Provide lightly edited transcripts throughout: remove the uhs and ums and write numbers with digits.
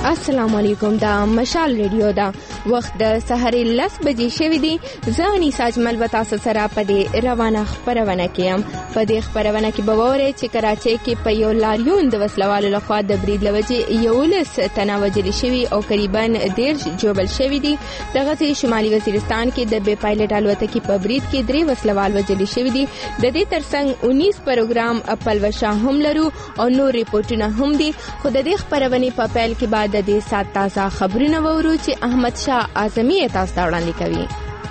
السلام علیکم. دا مشال ریډیو دا وخت د سحر 10 بجې شوی دی. زه انیسا اجمل به تاسو سره په دې روانه خبرونه کې په دې خبرونه کې به وورئ چې کراچۍ کې په یو لاریون د وسلوالو لخوا د برید لوجې 11 تنه وژل شوي او قریبا 10 جوبل شوي دي. دغه شمالي وزیرستان کې د بې پایلټ الوتکې په برید کې 3 وسلوال وژل شوي دي. د دې ترڅنګ 19 پروګرام پلوشا هم لرو او نور ریپورتونه هم دي. خو د دې خبرونې په پیل کې بعد د دې سات تازه خبرونه وورو چې احمد شاه اعظمي تاسو ته وړاندې کوي.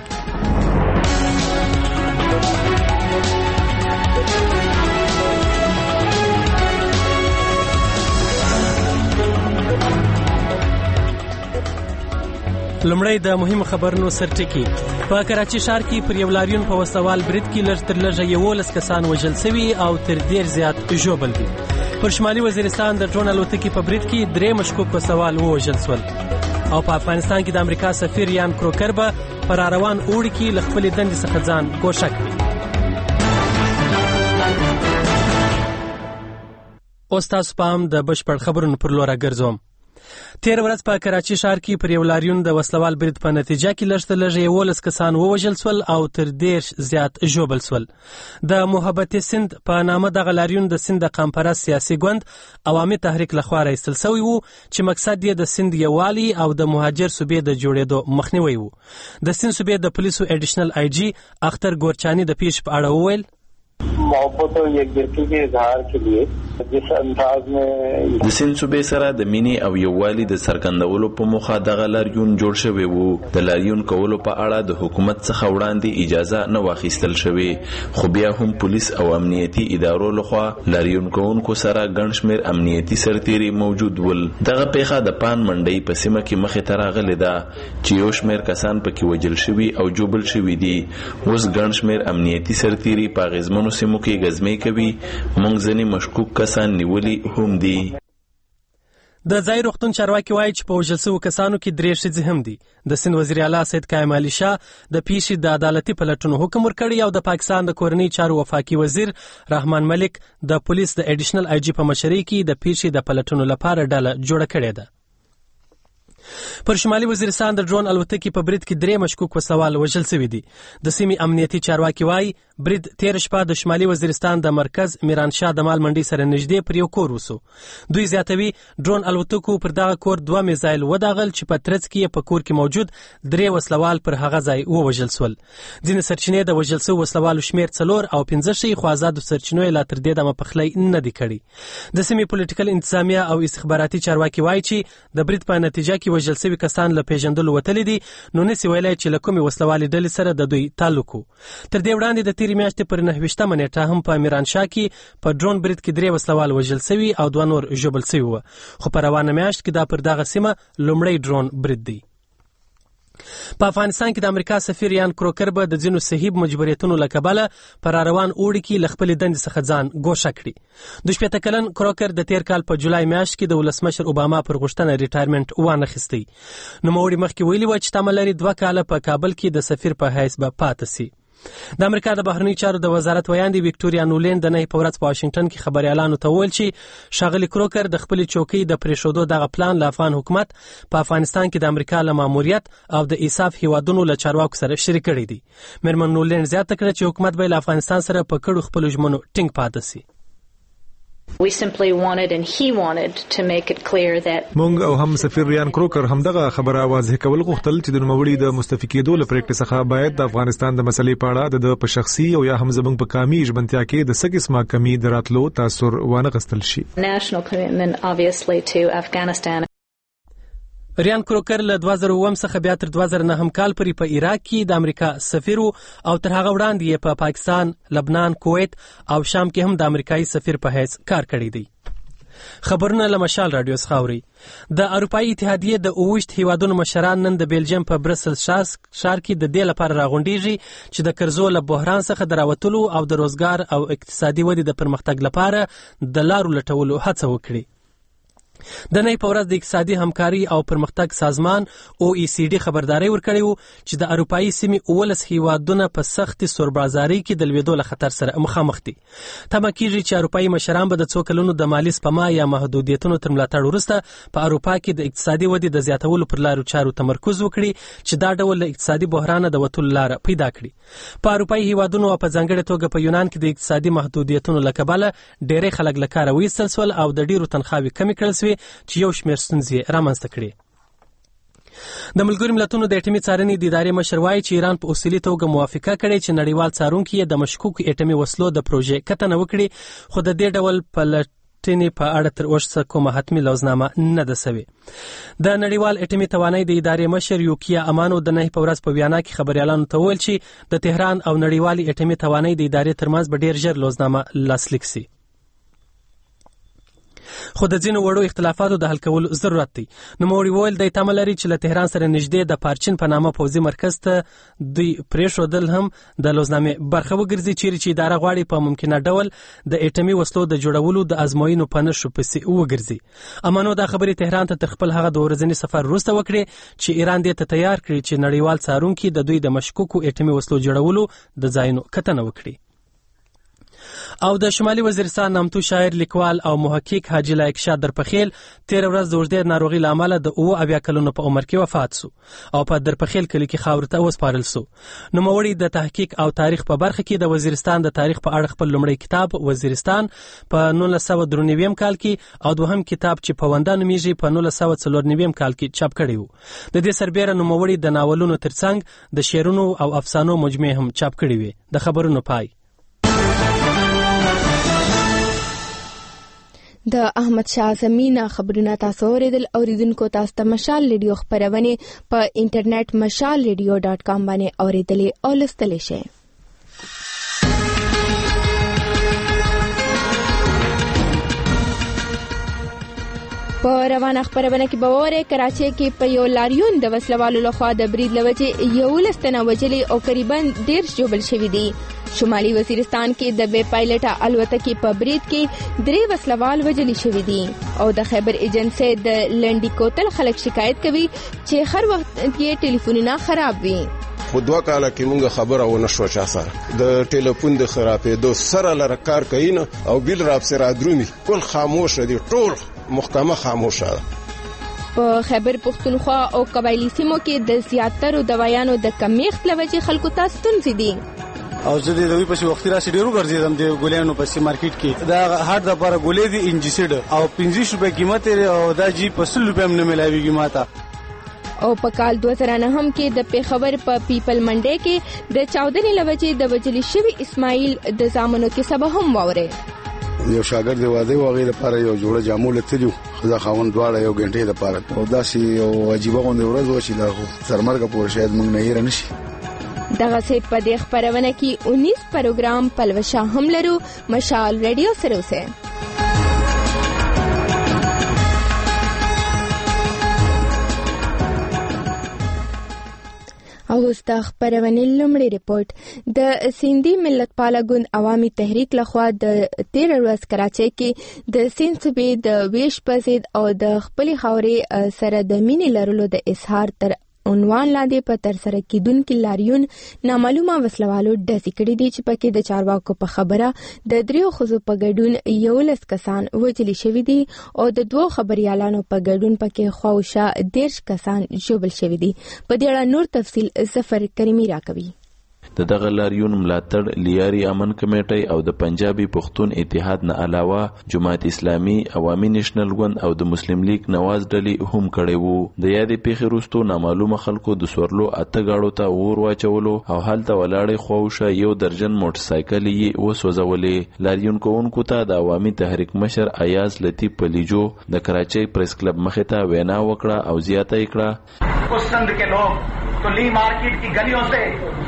لمړی د مهم خبرونو سرټکی. په کراچۍ ښار کې پر یو لاریون په وسوال برید کې لږ تر لږه 11 کسان وژل شوي او تر ډیر زیات ژوبل دي. پر شمالي وزیرستان د ډرون الوتکې په برید کې 3 مشکوک وسوال ووژل شول. او په افغانستان کې د امریکا سفیر یان کروکر به پر روان اوړي کې له خپلې دندې څخه ځان ګوښه کړي. اوس تاسو پام د بشپړ خبرونو پر لور ګرځوم. تیر ورځ په کراچۍ ښار کې پر یو لاریون د وسلوال برید په نتیجه کې لږ تر لږه 11 کسان ووژل شول او تر 10 زیات ژوبل شول. د محبت سند په نامه دغه لاریون د سند د قامپرست سیاسي ګوند عوامي تحریک لخوا راایستل شوی و چې مقصد یې د سند یووالي او د مهاجر صوبې د جوړېدو مخنیوی و. د سند صوبې د پولیسو ایډیشنل آی جی اختر ګورچانی د پیښې په اړه وویل: محبت او یکجهتی کے اظہار کے لیے جس انداز میں د سند صوبې سره د مینې او یووالي د څرګندولو په موخه دغه لاریون جوړ شوی وو. د لاریون کولو په اړه د حکومت څخه وړاندې اجازه نه واخیستل شوې، خو بیا هم پولیس او امنیتي ادارو لخوا لاریون کوونکو سره ګڼ شمېر امنیتي سرتیري موجود ول. دغه پیښه د پان منډۍ په سیمه کې مخې ته راغلې ده چې یو شمېر کسان پکې وژل شوي او جوبل شوي دي. اوس ګڼ شمېر امنیتي سرتیري په اغېزمنو سیمو کې غزمې کوي. موږ ځینې مشکوک کسان نیولي هم دي. د ځای روغتون چارواکي وایي چې په وژل شویو کسانو کې 3 ښځې هم دي. د سند وزیر اعلی سید قائم علي شاه د پیښې د عدالتي پلټنو حکم ورکړی او د پاکستان د کورنۍ چارو وفاقي وزیر رحمان ملک د پولیس د ایډیشنل آی جی په مشرۍ کې د پیښې د پلټنو لپاره ډله جوړه کړې ده. پر شمالي وزیرستان د ډرون الوتکې په برید کې 3 مشکوک وسوال وژل شوي دي. د سیمې امنیتي چارواکي وایي برید تیر شپه د شمالي وزیرستان د مرکز میران شاه د مال منډۍ سره نږدې پر یو کور وسو. دوی زیاتوي ډرون الوتکو پر دغه کور 2 میزایل وداغل چې په ترڅ کې په کور کې موجود 3 وسلوال پر هغه ځای ووژل شول. ځینې سرچینې د وژل شویو وسلوالو شمېر 4 او 15 ښیي، خو آزادو سرچینو یې لا تر دې دمه پخلی نه دی کړی. د سیمې پولیټیکل انتظامیه او استخباراتي چارواکي وایي چې د برید په نتیجه کې وژل شوي کسان له پیژندلو وتلي دي، نو نسی ویلی چې له کومې وسلوالې ډلې سره د دوی تعلق و. تر دې وړاندې د تیرې میاشتې پر 29 نیټه هم په میرانشاه کې په ډرون برید کې 3 وسلوال وژل شوي او 2 نور ژوبل شوي وو. خو په روانه میاشت کې دا پر دغه سیمه لومړی ډرون برید دی. په افغانستان کې د امریکا سفیر یان کروکر به د ځینو صحیح مجبوریتونو له کبله پر روان اوړي کې له خپلې دندې څخه ځان ګوښه کړي. د 15 کلن کروکر د تیر کال په جولای میاشت کې د ولسمشر اوباما پر غوښتنه ریټایرمنټ وانخیستی. نوموړي مخکې ویلي و چې تمه لري 2 کاله په کابل کې د سفیر په حیث به پاتې سي. د امریکا د بهرنی چارو د وزارت ویاندې وکټوریا نولین د نه په ورځ په واشنگټن کې خبريالانو ته وویل چې ښاغلي کروکر د خپل چوکۍ د پریښودو دغه پلان له افغان حکومت په افغانستان کې د امریکا له ماموریت او د ایساف هیوادونو له چارواکو سره شریک کړي دي. میرمن نولین زیاته کړه چې حکومت به له افغانستان سره په کړو خپل ژمنو ټینګ پاتې سي. We simply wanted and he wanted to make it clear that مونږ او هم سفیر ریان کروکر همدغه خبره واضح کول غوښتل چې د نوموړي د مستعفي کېدو له پریکړې څخه باید د افغانستان د مسلې په اړه د په شخصي او یا هم زموږ په کامي ژمنتیا کې د څه قسمه کمی دراتلو تاثیر وانه غستل شي. national commitment obviously to Afghanistan. ریان کروکر له 2009 څخه بیا تر 2009 کال پورې په عراق کې د امریکا سفیر او تر هغه وړاندې په پاکستان، لبنان، کویت او شام کې هم د امریکایي سفیر په حیث کار کړی دی. خبرونه له مشال رادیو څخه اوري. د اروپایي اتحادیې د 28 هیوادونو مشران نن د بیلجیم په برسل ښار کې د دې لپاره راغونډیږي چې د قرضو له بحران څخه د راوتلو او د روزګار او اقتصادي ودې د پرمختګ لپاره د لارو لټولو هڅه وکړي. د نهي په ورځ د اقتصادي همکاري او پرمختګ سازمان OECD خبرداري ورکړې وو چې د اروپایي سیمې 19 هیوادونه په سختې سوربازاري کې د لویدو له خطر سره مخامخ دي. تمه کیږي چې اروپایي مشران به د څو کلونو د مالي سپما یا محدودیتونو تر ملاتړ وروسته په اروپا کې د اقتصادي ودې د زیاتولو پر لارو چارو تمرکز وکړي چې دا ډول له اقتصادي بحران د وتلو لار پیدا کړي. په اروپایي هیوادونو او په ځانګړې توګه په یونان کې د اقتصادي محدودیتونو له کبله ډېری خلک له کاره وایستل شول او د ډېرو تنخواوې کمې کړل شوې چې یو شمېر ستونزې رامنځته کړي. د ملګرو ملتونو د اټومي څارنې د ادارې مشر وایي چې ایران په اصولي توګه موافقه کړې چې نړیوال څارونکي یې د مشکوکو اټومي وسلو د پروژې کتنه وکړي، خو د دې ډول پلټنې په اړه تر اوسه کومه حتمي لوزنامه نه ده سوې. د نړیوال اټومي توانایي د ادارې مشر یوکیا امانو د نهي په ورځ په وینا کې خبريالانو ته وویل چې د تهران او نړیوالي اټومي توانایي د ادارې ترمنځ به ډېر ژر لوزنامه لاسلیک سي، خو د ځینو وړو اختلافاتو د حل کولو ضرورت دی. نوموړي وویل د تمه لري چې له تهران سره نږدې د پارچین په نامه پوځي مرکز ته دوی پرېښودل هم د لوزنامې برخه وګرځي، چیرې چې اداره غواړي په ممکنه ډول د اټومي وسلو د جوړولو د ازموینو په نښو پسې وګرځي. امانو دا خبرې تهران ته تر خپل هغه د ورځني سفر وروسته وکړې چې ایران دې ته تیار کړي چې نړیوال څارونکي د دوی د مشکوکو اټومي وسلو جوړولو د ځایونو کتنه وکړي. او د شمالي وزیرستان نامتو شاعر، لیکوال او محقق حاجي لایق شاه درپخیل 13 ورځ د اوږدې ناروغۍ له امله د اویا کلونو په عمر کې وفات سو او په درپخیل کلي کې خاورو ته وسپارل سو. نوموړي د تحقیق او تاریخ په برخه کې د وزیرستان د تاریخ په اړه خپل لومړی کتاب وزیرستان په 1993 کال کې او دوهم کتاب چې پونده نومیږي په 1994 کال کې چاپ کړی وو. د دې سربېره نوموړي د ناولونو ترڅنګ د شعرونو او افسانو مجموعه هم چاپ کړې وي. د خبرونو پای. د احمد شاه زمینه خبرونه تاسو اوریدل. اوریدونکو تاسو ته مشال ریډیو خبرونه په انټرنیټ mashalradio.com باندې اوریدلې او لستلې شئ. په روانه خبرونه کې بوره کراچۍ کې په یو لاریون د وسلوالو لخوا د برید لوجې 11 تنه وجلې او تقریبا 1.5 جوړل شوې دي. شمالي وزیرستان کې د بې پایلټه الوتکې په برید کې 3 وسلوال وجلې شوي دي او د خیبر ایجنسي د لنډي کوتل خلک شکایت کوي چې هر وخت یې ټلیفونونه خراب وي. خو 2 کاله کې موږ خبره ونه شو چا سره د ټلیفون د خرابېدو سره لره کار کوي نه او بیل راب سره درومي ټول خاموش دي، ټول محکمه خاموشه ده. په خیبر پختونخوا او قبایلی سیمو کې د زیاترو دوايانو د کمیښت لوجې خلکو ته ستونزې دي او زه د دوی په وخت راشي ډیرو ګرځیدم د ګولیانو په مارکیټ کې دا هارت د لپاره ګولې دي انجیسیډ او 25 روپے قیمت او دا جی په 100 روپے هم نه ملاويږي ماته. او په کال 2009 کې د پیښور په پیپل منډي کې د چاودنې لوجې د وجلی شوی اسماعیل د زامنو کې سبب هم ووره. یو شاګرد دی واده واغې لپاره یو جوړه جامو لتلو خدا خاون دواړه یو غنټه لپاره او داسي یو عجیب غونډه ورځ وشي دا سرمرګه پور شاید موږ نه هیر نشي. دغه سه په دې خبرونه کې 19 پروګرام پلوشا هم لرو. مشال ریډیو سره اوسه. او د خبرونه لومړی ریپورت د سیندي ملت پاله ګوند عوامي تحریک لخوا د 13 ورځ کراچۍ کې د سیند صوبې د ویش پزید او د خپل خاورې سره د مینې لرلو د اظهار تر عنوان لاندې په تر سره کېدونکو لاریون نامعلومه وسلوالو ډزې کړې دي چې پکې د چارواکو په خبره د 3 ښځو په ګډون 11 کسان وژل شوي دي او د 2 خبريالانو په ګډون پکې خواوشا 13 کسان ژوبل شوي دي. په دې اړه نور تفصیل ظفر کریمی راکوي. د دغه لاریون ملاتړ لیاري امن کمیټي او د پنجابي پښتون اتحاد نه علاوه جماعت اسلامي، عوامي نېشنل ګوند او د مسلم لیگ نواز ډلې هم کړي وو. د یادې پیښې وروسته نامعلومه خلکو د سورلو اته گاړو ته اور واچولو او هلته ولاړې خواوشا 1 درجن موټر سایکل یې وسوځولې. لاریون کوونکو ته د عوامي تحریک مشر ایاز لطیف پلیجو د کراچۍ پریس کلب مخې ته وینا وکړه او زیاته کړه उस संघ के लोग तो ली मार्केट की गलियों से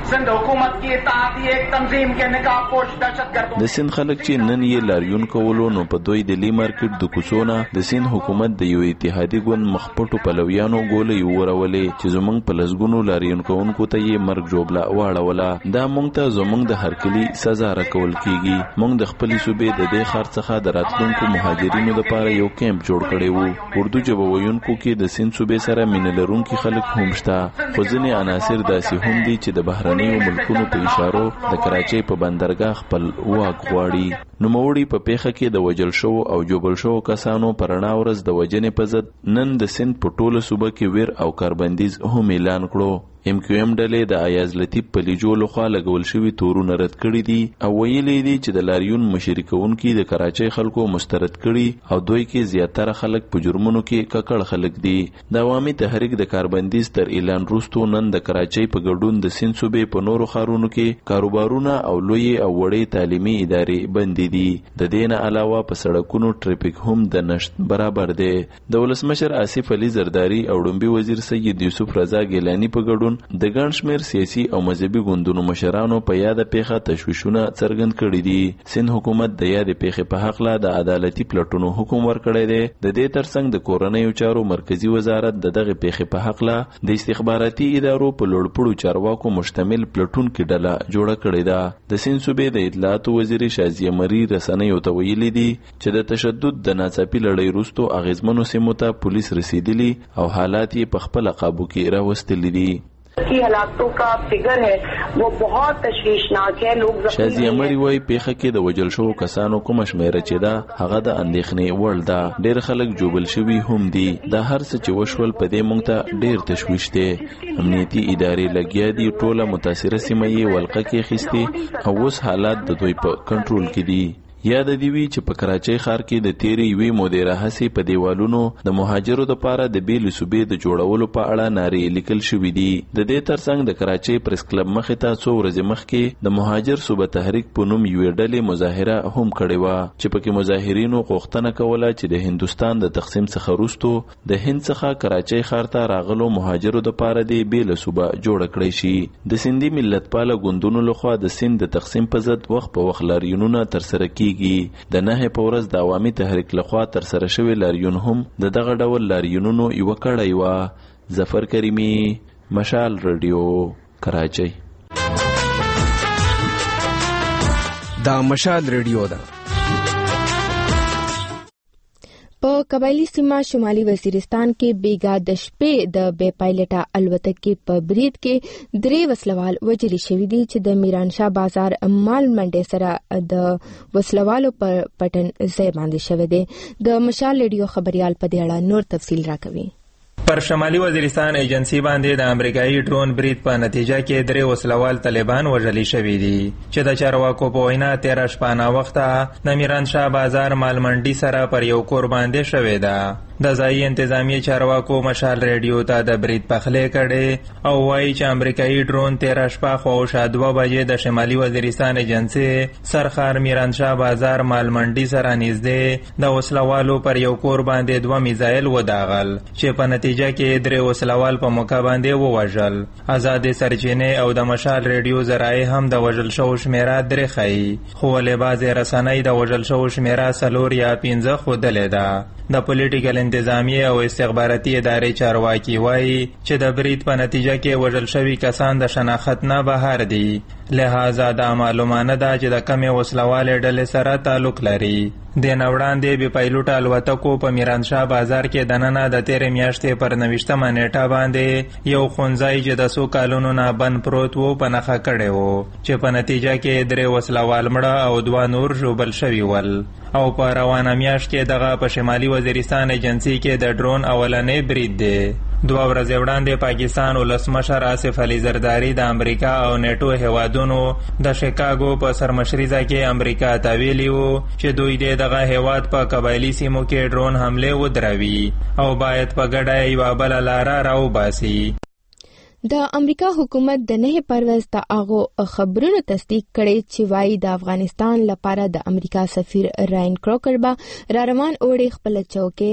सिंध हुकूमत की इत्तेहादी एक तंजीम के निकाह पोश दहशतगर्दों د سند خلک چې نن یې لاریون کولو نو په دوی د لی مارکیټ د کوڅونه د سند حکومت د یو اتحادي ګوند مخپټو پلویانو ګولې ورولې چې زمونږ په لسګونو لاریون کوونکو ته یې مرګ جوړه واړوله. دا مونږ ته زمونږ د هرکلي سزا راکول کیږي. مونږ د خپل صوبې د دې خار څخه د راتلونکو مهاجرینو لپاره یو کیمپ جوړ کړی وو. اردو ژبه ویونکو کې د سند صوبې سره مینه لرونکي خلک هم شته، خو ځینې عناصر داسې هم دي چې د بهرنیو ملکونو په اشارو د کراچۍ په بندرګاه خپل واک غواړي. نوموړي په پیښه کې د وجل شو او جوبل شو کسانو پر رڼا ورځ د وجنې په ضد نن د سند په ټوله صوبه کې ویر او کاربندیز هم اعلان کړو. MQM ډلې د ایاز لطیف پلیجو لخوا لګول شوي تورونه رد کړي دي او ویلي دي چې د لاریون مشري کوونکي د کراچۍ خلکو مسترد کړي او دوی کې زیاتره خلک په جرمونو کې ککړ خلک دي. د عوامي تحریک د کاربندیز تر اعلان وروسته نن د کراچۍ په ګډون د سند صوبې په نورو ښارونو کې کاروبارونه او لوی او وړې تعلیمي ادارې بندې دي. د دې نه علاوه په سړکونو ټریفیک هم د نشت برابر دی. د ولسمشر آصف علي زرداری او ډومبي وزیر سید یوسف رضا ګیلانی په ګډون د ګڼ شمېر سیاسي او مذهبي ګوندونو مشرانو په یاده پیښه تشویشونه څرګند کړي دي. سند حکومت د یادې پیښې په هکله د عدالتي پلټونو حکم ورکړی دی. د دې ترڅنګ د کورنیو چارو مرکزی وزارت د دغه پیښې په هکله د استخباراتي ادارو په لوړپوړو چارواکو مشتمل پلټونکو ډله جوړه کړې ده. د سند صوبې د اطلاعاتو وزیر شازیه مری رسنیو ته ویلي دي چې د تشدد د ناڅاپي لړۍ وروسته اغیزمنو سیمو ته پولیس رسیدلی او حالات یې په خپل قابو کې راوستلي دي. की हालातों का फिगर है वो बहुत तशवीशनाक है. लोग شازیه مری وای پیښه کې د وجل شو کسانو کوم شمیره چې دا هغه د اندېښنې وړ ده. ډېر خلک جوبل شوي هم دي. دا هر څه چې وشول په دې مونږ ته ډېر تشویش دی. امنیتي ادارې لګیا دي، ټوله متاثره سیمه یې ولقه کې اخیستې او اوس حالات د دوی په کنټرول کې دي. یاد دی وی چې په کراچۍ ښار کې د تیرې یوې مودې راهیسې په دیوالونو د مهاجرو لپاره د بیلې صوبې د جوړولو په اړه نارې لیکل شوې دي. د دې ترڅنګ د کراچۍ پریس کلب مخې ته څو ورځې مخکې د مهاجر صوبه تحریک په نوم یوې ډلې مظاهره هم کړې وه چې پکې مظاهرینو غوښتنه کوله چې د هندوستان د تقسیم څخه وروسته د هند څخه کراچۍ ښار ته راغلو مهاجرو لپاره د بیلې صوبه جوړه کړې شي. د سندي ملتپاله ګوندونو لخوا د سند د تقسیم په ضد وخت په وخت لاریونونه ترسره کیږي. د نهه په ورځ د عوامي تحریک لخوا ترسره شوی لاریون هم د دغه ډول لاریونونو یو کړی و. ظفر کریمی، مشال رادیو، کراچۍ. دا مشال رادیو ده. په قبایلی سیمه شمالي وزیرستان کې بیګا د شپې د بې پایلټه الوتکې په برید کې 3 وسلوال وژل شوي دي چې د میرانشاه بازار مال منډي سره د وسلوالو پر پټن ځای باندې شوی دی. د مشال رادیو خبريال په دې اړه نور تفصیل راکوي. پر شمالي وزیرستان ایجنسی باندې د امریکایي ډرون برید په نتیجه کې 3 وسلوال طالبان وژل شوي دي چې د چارواکو په وینا 13 شپانه وخته د میرانشاه بازار مال منډي سره پر یو کور باندې شوې ده. د ځایي انتظامی چارواکو مشال رادیو ته د برید پخلی کړي او وایي چې امریکایي ډرون 13 شپه خواوشا 2 بجې د شمالي وزیرستان ایجنسی سرخار میرانشاه بازار مال منډي سره نږدې د وسلوالو پر یو کور باندې 2 میزایل وداغل چې په نتیجه کې 3 وسلوال په موقع باندې ووژل. آزاد سرچینې او د مشال رادیو ذرایع هم د وژل شوو شمیره 3 ښیي، خو ولې بعضې رسنۍ د وژل شوو شمیره 4 یا 5 ښودلې ده. د پولیټیکل انتظامیه او استخباراتي ادارې چارواکي وایي چې د برید په نتیجه کې وژل شوي کسان د شناخت نه بهر دي، لہذا دا معلومانه ده چې د کمې وسلوالې ډلې سره تعلق لري. د نوړاندې بې پایلوټه الوتکو په میرانشاه بازار کې دننه د تیرې میاشتې پر 29 نیټه باندې یو ښوونځی چې د 100 کالونو نه بند پروت و په نښه کړی و چې په نتیجه کې 3 وسلوال مړه او 2 نور ژوبل شوي ول. او په روانه میاشت کې دغه په شمالي وزیرستان ایجنسی کې د ډرون اولنې برید دی. 2 ورځې وړاندې پاکستان ولسمشر آصف علي زرداری د امریکا او نیټو هیوادونو د شیکاګو په سرمشریزه کې امریکا ته ویلي وو چې دوی دغه هیواد په قبایلی سیمو کې ډرون حمله ودروي او باید په ګډه یوه بله لاره راوباسي. د امریکا حکومت د 9 پرویز د هغو خبرونو تصدیق کړي چې وایي د افغانستان لپاره د امریکا سفیر راین کروکر به را روان اوړي خپل چوکۍ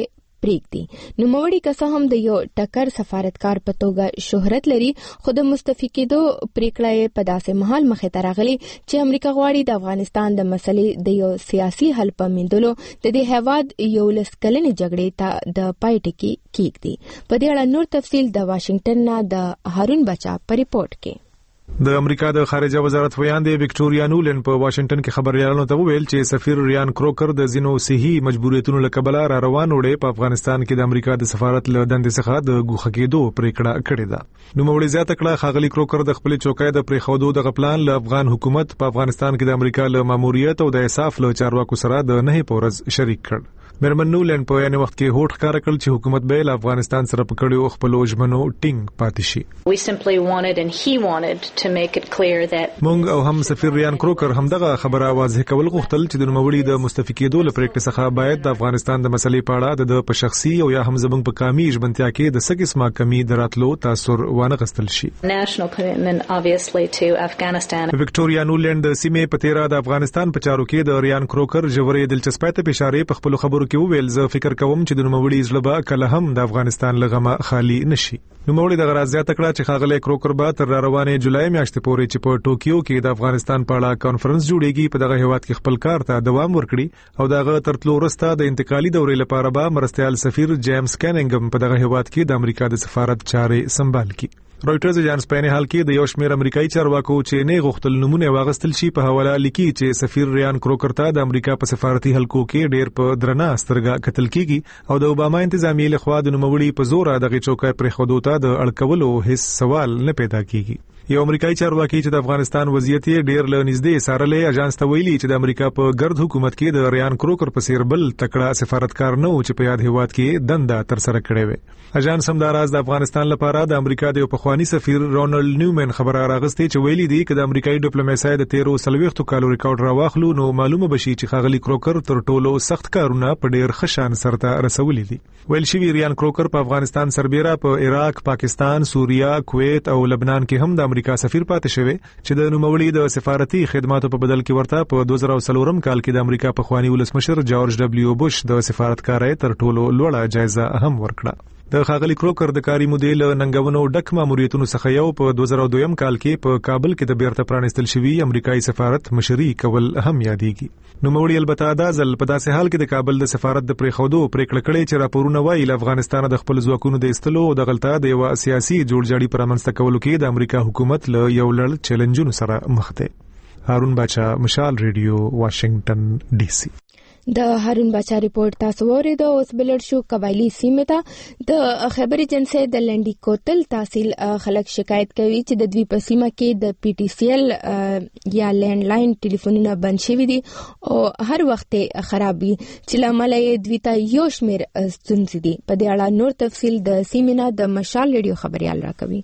پریږدي. نوموړي که څه هم د یو ټکر سفارتکار په توګه شهرت لري، خو د مستعفي کېدو پریکړه یې په داسې مهال مخې ته راغلي چې امریکا غواړي د افغانستان د مسلې د یو سیاسي حل په موندلو د دې هیواد 11 کلنې جګړې ته د پای ټکی کېږدي. په دې اړه نور تفصیل د واشنگټن نه د هارون بچا په ریپورت کې. د امریکا د خارجه وزارت ویاندې وکټوریا نولن په واشنگټن کې خبريالانو ته وویل چې سفیر ریان کروکر د زینو صحي مجبوریتونو له کبله را روان وړي په افغانستان کې د امریکا د سفارت له دندې څخه د ګوښه کېدو پریکړه کړې ده. نوموړي زیاته کړه خاغلی کروکر د خپل چوکۍ د پریښودو د غپلان له افغان حکومت په افغانستان کې د امریکا له ماموریت او د انصاف له چارواکو سره د نه پورز شریک کړ. مرمن نولن په یانه وخت کې هوټ ښکار کړ چې حکومت به له افغانستان سره پکړیو خپل ژمنو ټینګ پاتې شي. We simply wanted and he wanted to make it clear that مونږ او هم سفیر ریان کروکر همدغه خبره واضح کول غوښتل چې د نوموړي د مستعفي کېدو لپاره څخه باید د افغانستان د مسلې په اړه د په شخصي او یا هم زموږ په کامي ژمنتیا کې د سګسما کمی دراتلو تاثیر وانه غستل شي. national commitment obviously to Afghanistan. وکټوریا نولند د سیمې په تیرا د افغانستان په چارو کې د ریان کروکر ژورې دلچسپۍ ته اشاره په خپل خبرو کې وویل زه فکر کوم چې د نوموړي زړه کله هم د افغانستان لغمه خالی نشي. نوموړي د غرض زیاته کړه چې خاغلی کروکر به تر روانې جولای میاشتې پورې چې په ټوکیو کې د افغانستان په اړه کانفرنس جوړیږي په دغه هیواد کې خپل کار ته دوام ورکړي او دغه ترتلو وروسته د انتقالي دورې لپاره به مرستيال سفیر جیمز کیننګم په دغه هیواد کې د امریکا د سفارت چارې سمبال کړي. رويټرز اجانس په حال کې د یو شمېر امریکایي چارواکو چې نه غوښتل نمونه واغستل شي په حواله لیکي چې سفیر ریان کروکر ته د امریکا په سفارتي حلقو کې ډېر په درنه سترګه قتل کیږي او د اوباما انتظامی له خوا د نوموړي په زور دغه چوکۍ پر خودو ته د اړکولو هیڅ سوال نه پیدا کیږي. یو امریکایي چارواکي چې د افغانستان وضعیت ډېر له نږدې سارلې اجانس ته ویلي چې د امریکا په ګرد حکومت کې د ریان کروکر په څیر بل تکړه سفارتکار نه و چې په یاد هیواد کې دنده تر سره کړې وي. اجانس هم د راز د افغانستان لپاره د امریکا د پخوانی سفیر رونالد نیومن خبره راغستې چې ویلي دی چې د امریکایي ډیپلوماسي د 13 کالو ریکارډ راواخلو نو معلومه بشي چې خاغلی کروکر تر ټولو سخت کارونه په ډېر خشان سره رسولي دي. ویل شوی ریان کروکر په افغانستان سربېره په عراق، پاکستان، سوریا، کویت او لبنان کې هم د امریکا سفیر پاتې شوی چې د نوموړي د سفارتي خدماتو په بدل کې ورته په 2004 کال کې د امریکا پخوانی ولسمشر جورج ډبلیو بوش د سفارتکارۍ تر ټولو لوړه جایزه هم ورکړه. د خاغلی کروکر د کاري مودیل ننګونو ډک ماموریتونو څخه یو په 2002 کال کې په کابل کې د بیرته پرانستل شوی امریکایي سفارت مشري کول هم یادېږي. نوموړي البته دا ځل په داسې حال کې د کابل د سفارت د پریښودو پریکړه کړې چې راپورونه وایي له افغانستان د خپل ځواکونو د ایستلو او د غلطه د یو سیاسي جوړجاړي پر منځته کولو کې د امریکا حکومت له یو لړ چیلنجونو سره مخ دی. هارون بچا، مشال ریډیو، واشنگټن ډي سي. د هارون بچا ریپورت تاسو ورید او اوس بلر شو قبایلی سیمه ته د خبر ایجنسی د لنډی کوتل تحصیل خلک شکایت کوي چې د دوی په سیمه کې د پی ټی سی ایل یا لینډ لاین ټلیفونونه بند شوي دي او هر وخت خرابي چې لامل یې دوی ته یو شمېر ستونزې دي. په دې اړه نور تفصیل د سیمه نه د مشال ریډیو خبريال راکوي.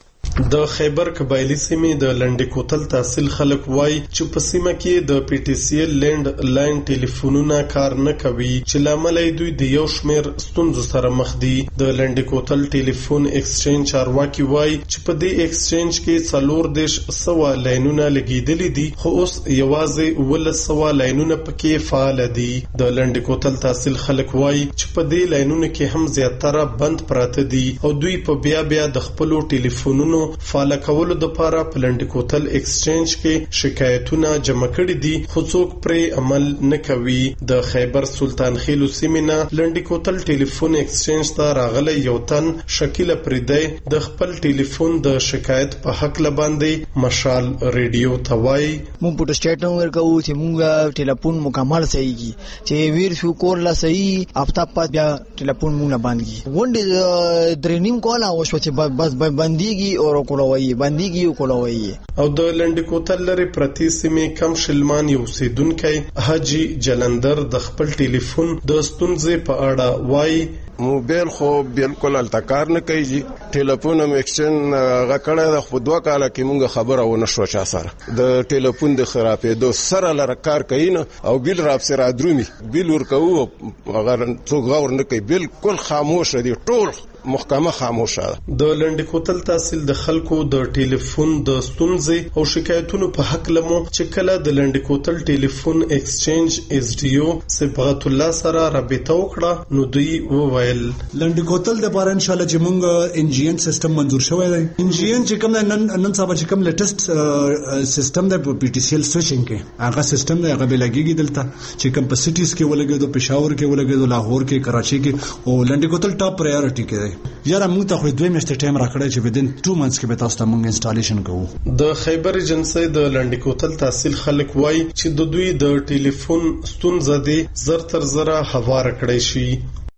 د خیبر قبایلی سیمې د لنډی کوتل تحصیل خلک وای چې په سیمه کې د پی ټی سی ایل لینډ لاین ټلیفونونه کار نه کوي چې لامل یې دوی د یو شمېر ستونزو سره مخ دي. د لنډی کوتل ټلیفون ایکسچینج چارواکي وای چې په دې ایکسچینج کې 400 لاینونه لګیدلي دي خو اوس یوازې 100 لاینونه پکې فعال دي. د لنډی کوتل تحصیل خلک وای چې په دې لاینونو کې هم زیاتره بند پراته دي او دوی په بیا د خپل ټلیفونونو فعال کولو د لپاره په لنډی کوتل ایکسچینج کې شکایتونه جمع کړي دي خو څوک پرې عمل نه کوي. د خیبر سلطان خیلو سیمه لنډی کوتل ټلیفون ایکسچینج ته راغلی یو تن شکیل پریدی د خپل ټلیفون د شکایت په حق لباندې مشال ریډیو ته وایي مونږ په سټیټ ورکو چې مونږ ټلیفون مکمل صحیح کی چې ویر شو کور لا صحیح افتاب پات بیا ټلیفون مونږ باندې غونډه درنیم کولا او شو چې بس باندېږي او کولوي باندېږي او کولوي. او د لنډی کوتل لري پرتی سیمه کم شلمان یو سیدونکي حاجی جلندر د خپل ټلیفون د ستونزې په اړه وایي موبایل خو بالکل التکار نه کوي. ټلیفون هم ایکسچینج غکړه د خو 2 کال کې مونږ خبره ونه شو چا سره د ټلیفون د خرابېدو سره لره کار کوي او بیل راب سره درومي بیل ورکو اگر څوک غور نه کوي بالکل خاموش دي ټول محکمه خاموشه. د لنډی کوتل تحصیل د خلکو د ټلیفون د ستونزې او شکایتونو په حق لمو چې کله د لنډی کوتل ټلیفون ایکسچینج اس ډی او صبغت الله سره رابطه وکړه نو دوی وویل وویل لنډی کوتل د پاره ان شاء الله چې مونږ انجین سیستم منظور شوی دی. انجین چې کوم نن سبا چې کوم لیټیسټ سیستم د پی ټی سی ال سویچینګ کې هغه سیستم دی، هغه به لګیږي دلته چې کوم په سټیز کې ولګېدو، پېښور کې ولګېدو، لاهور کې، کراچي کې، او لنډی کوتل ټاپ پرایورټي کې دی. یاره موږ ته خو 2 میاشتې ټایم راکړی چې ودین 2 منث کې به تاسو ته موږ انسټالیشن کوو. د خیبر ایجنسی د لنډی کوتل تحصیل خلک وایي چې د دوی د ټلیفون ستونزه دي زر تر زره هوار کړی شي.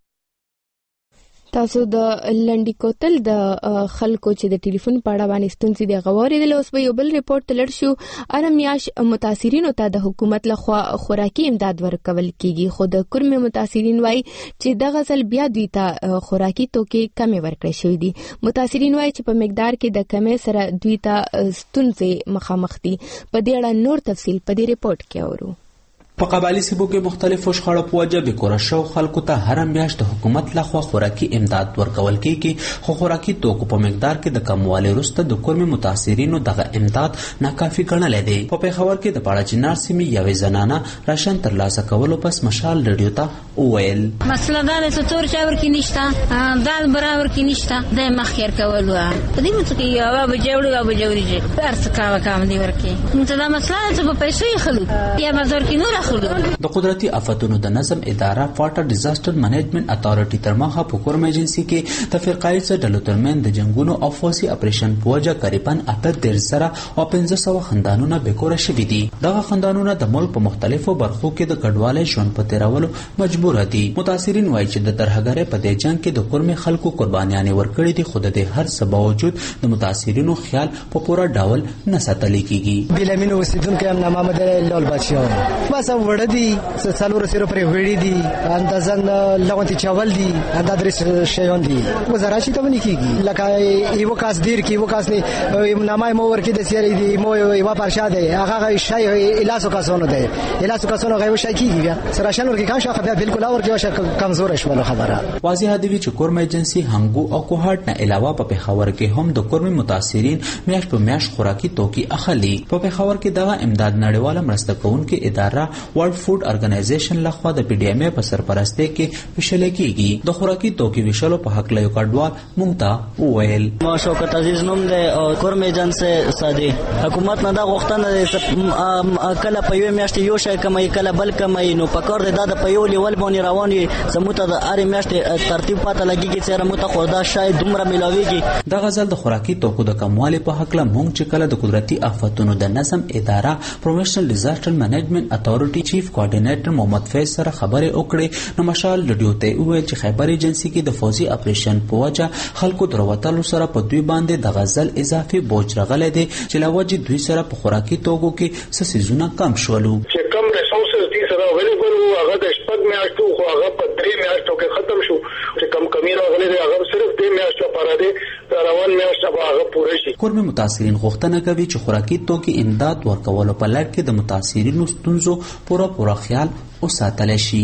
تاسو د لنډی کوتل د خلکو چې د ټلیفون په اړه باندې ستونزې د غوارې د اوس به یو بل ریپورت تلل شو. ارمیاش متاثرینو ته د حکومت لخوا خوراکي امداد ورکول کیږي، خو د کورمه متاثرین وایي چې د غزل بیا دوی ته خوراکي توکي کمې ورکړې شوې دي. متاثرین وایي چې په مقدار کې د کمې سره دوی ته ستونزې مخامخ دي. په دې اړه نور تفصیل په دې ریپورت کې اورو. په قبایلی سیمو کې مختلفو شخړو په وجه بې کوره شو خلکو ته هر میاشت د حکومت لخوا خوراکي امداد ورکول کیږي، خو خوراکي توکو په مقدار کې د کموالي وروسته د کورمي متاثرینو دغه امداد ناکافي ګڼلی دی. په پېښور کې د پاړه چنار سیمې یوې زنانه راشن ترلاسه کولو پس مشال رادیو ته وویل مسله دا ده چې تور چاور کې نشته، دال برابر کې نشته، د مخیر کولو په دې مڅ کې یو به جوړو او به جوړیږي پرڅ کاوه کام دی ورکې نو دا مسله چې په پیسو یې خلک یا بازار کې نور د قدرتي آفتونو د نظم اداره واټر ډیزاستر منیجمنت اتارټي تر مخه په کورم ایجنسی کې د فرقایي ډلو ترمن د جنگونو او فوسي اپریشن پوجا قریبا 8 سره او 1500 خندانونه بیکوره شوي دي. دغه خندانونه د ملک په مختلفو برخو کې د کډوالۍ ژوند په تیرولو مجبور دي. متاثرین وایي چې د ترهګرۍ په دې جنگ کې د کورم خلکو قربانیانې ورکړي دي، خو د هر څه باوجود د متاثرینو خیال په پوره ډول نه ساتل کیږي. بلامینو وسیدونکو هم نامه مده لول بچو بس وړ دي څلور سره پرې وړي دي اندازن لغونتي چاول دي اندادري شيون دي وزاره شي ته ونی کیږي لکه یو کاس دیر کی یو کاس نه نامه مو ورکی د سیاري دي مو یو پرشا ده هغه شای الاسو کاسونو ده الاسو کاسونو غو شای کیږي سره شنور کې کان شاخه بالکل اور کې واشه کمزور شول خبره. واضح دی چې کورم ایجنسی هنګو او کوهارت نه علاوه په پېښور کې هم د کورم متاثرین میاش په میاش خوراکي توکي اخلي. په پېښور کې دغه امداد نړیواله مرسته کوونکې اداره ورلد فود ارګنایزیشن لخوا د پی ډی ایم ای په سرپرستۍ کې ویشل کیږي. د خوراکي توکي ویشلو په حق له یو کډوال مونږ ته وویل ما شوکت عزیز نوم دی او کورم ایجنسی سادي حکومت نه دا غوښتنه کله په یو میاشت یو شای کمای کله بل کمای نو پکور دی دا د په یو لیول باندې رواني سموته د اری میاشت ترتیب پاته لګیږي چې رموته خدا شای دومره ملاويږي. د غزل د خوراکي توکو د کموالي په حق له مونږ چې کله د قدرتي آفتونو د نظم اداره پروفیشنل ډیزاستر منیجمنت اتارټي چیف کوارډینیټر محمد فیض سره خبرې وکړې نو مشال رادیو ته وویل چې خیبر ایجنسی کې د فوزي اپریشن په وجه خلکو دروتلو سره په دوی باندې د غزل اضافي بوج راغلی دی چې لوجه دوی سره په خوراکي توکو کې څه سيزونه کم شولو. چې کم ریسورسز دي سره اویلیبل وو هغه د شپږ میاشتو خو هغه په 3 میاشتو کې ختم شو. چې کم کمی راغلی دی هغه صرف 3 میاشتو لپاره دی روان میاشت به هغه پوره شي. کورمي متاثرین غوښتنه کوي چې خوراکي توکي امداد ورکولو په لړ کې د متاثرینو ستونزو پوره خیال وساتل شي.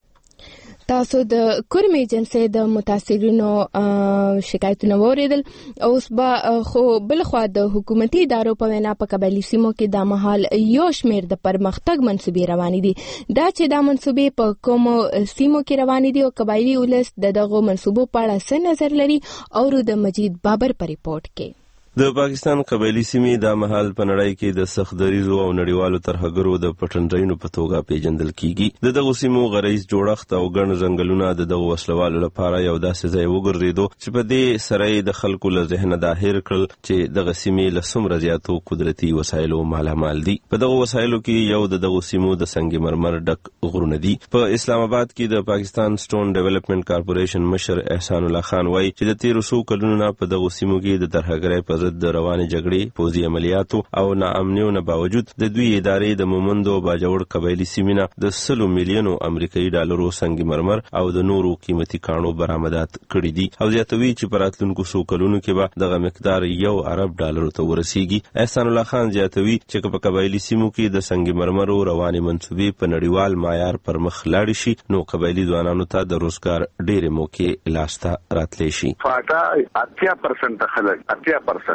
تاسو د کورم ایجنسی د متاثرینو شکایتونه وریدل اوس به خو بل خو د حکومتي ادارو په وینا په قبایلی سیمو کې د مهال یو شمیر د پرمختګ منسوبې روانې دي. دا چې دا منسوبې په کوم سیمو کې روانې دي او قبایلی ولس دغه منسوبو په اړه څه نظر لري او د مجید بابر په ریپورت کې د پاکستان قبایلی سیمې د مهال په نړۍ کې د سخت دریزو او نړیوالو ترهګرو د پټنډرینو په توګه پیژندل کیږي. دغه سیمو غریز جوړښت او ګڼ ځنګلونه دغه وسلوالو لپاره یو داسې ځای وګرځیدو چې په دې سره د خلکو له ذهنه ظاهر کړل چې دغه سیمې له څومره زیاتو قدرتي وسایلو مالامال دي. په دغه وسایلو کې یو دغه سیمو د سنگ مرمر ډک غرونه دي. په اسلام آباد کې د پاکستان سټون ډیولپمنٹ کارپوریشن مشر احسان الله خان وایي چې د 1300 کلونو په دغه سیمو کې د ترهګرۍ په د روانې جګړې پوځي عملیاتو او ناامنیو نه باوجود د دوی ادارې د مومندو باجوړ قبایلی سیمینه د 100 میلیونو امریکایي ډالرو سنگ مرمر او د نورو قیمتي کانو برآمدات کړي دي او زیاتوي چې په راتلونکو څو کلونو کې به دغه مقدار $1 ارب ته ورسیږي. احسان الله خان زیاتوي چې په قبایلی سیمو کې د سنگ مرمرو روانې منسوبې په نړیوال معیار پر مخ لاړ شي نو قبایلی ځوانانو ته د روزګار ډېرې موقع لاسته راتلی شي. فاټا 80% خلک 80%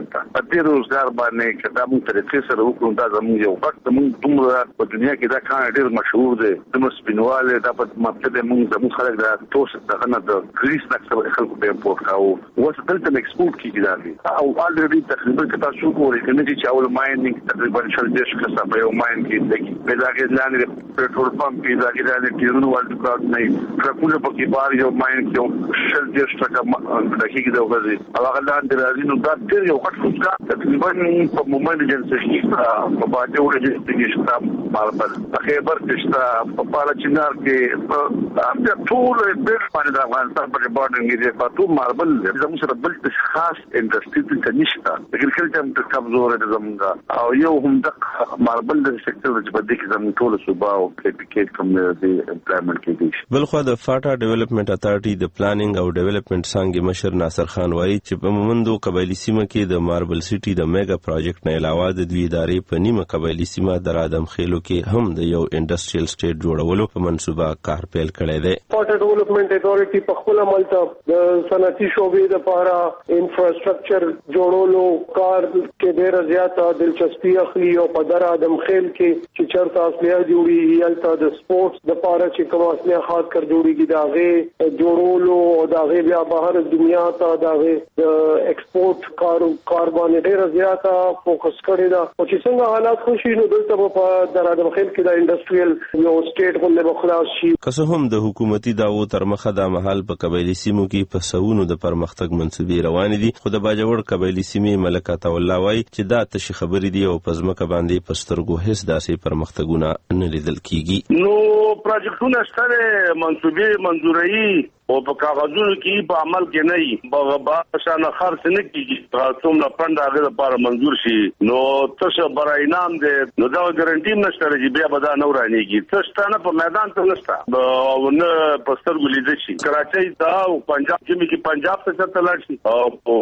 روزګار ته په دې روزګار باندې کدا موږ طریقې سره وکړو دا زموږ یو وخت موږ دومره په دنیا کې دا کار ډېر مشهور دی د مسپینواله دا په مطلب موږ زموږ خلک دا توس دغه نه د ګریس نکسر خلکو په امپورټ کاوه اوس دلته ایکسپورټ کیږي دا او الریډي تقریبا کتا شو کولی کنه چې چاول ماینینګ تقریبا شل دیش کسا په یو ماین کې دغه په دغه لاندې پټرول پمپ کې دغه لاندې ټیرونو ولټ کار نه ټرکونه په کې بار یو ماین کې شل دیش ټکا دغه کې دا وځي او هغه لاندې راځي نو دا ډېر یو غټ روزګار تقریبا په مومن جنسي په باندې ورته شتاب ماربل په خیبر کې شتا په پالا چنار کې په ټول بیل باندې د افغانستان په بارډر کې په ټول ماربل زموږ سره بل خاص انډستری ته نشته اګریکلچر ته کمزور دي زموږ او یو هم د ماربل د سېکټر چې په دې کې زموږ ټول صوبا او کېپیکېټ کمیونټي امپلایمنت کې دي بلخو د فاټا ډیولپمنٹ اتارټي د پلانینګ او ډیولپمنٹ څنګه مشر ناصر خان وایي چې په مومندو قبایلی سیمه کې د ماربل سټي د میگا پروجیکټ نه علاوه د دوی ادارې په نیمه قبایلی سیمه د ادم خېلو کې هم د یو انډستریال سټیټ جوړولو په منصوبه کار پیل کړی دی. فاټا ډیولپمنٹ اتارټي په خپل عمل ته د صنعتي شعبې لپاره انفراستراکچر جوړولو کار کې ډېر زیاته دلچسپي اخلي او په در ادم خېل کې چې چرته اصلي جوړي یالته د سپورتس د لپاره چې کوم اصلي خاص کر جوړيږي داغه جوړولو او داغه بیا بهر دنیا ته داغه ایکسپورټ کار باندې ډېر زیاته فوکس کړی دا او چې څنګه حالات خوشي نو دلته په در ادم خېل کې د انډستریال یو سټیټ باندې بخلاص شي. که هم د حکومتي داو تر مخه د محل په قبایلی سیمو کې په سونو د پرمختګ منسوبې روان دي خو د باجوړ قبایلی سیمې ملکه الله وایي چې دا تشي خبرې دي او پزماکه باندې پسترګو هیڅ داسې پرمختګونه نه لیدل کیږي. نو پروجیکټونه ستاره منسوبې منزوري او په کاغذونو کې په عمل کې نه وي په شان خرڅ نه کیږي څومره فند هغه لپاره منزور شي نو تاسو برای انعام دې نو دا ګارانټي نشته چې بیا به دا نه ورانیږي تاسو نه په میدان ته نشته او نه پستر ګلیدي شي کراچۍ دا او پنجاب کې پنجاب ته څه شي او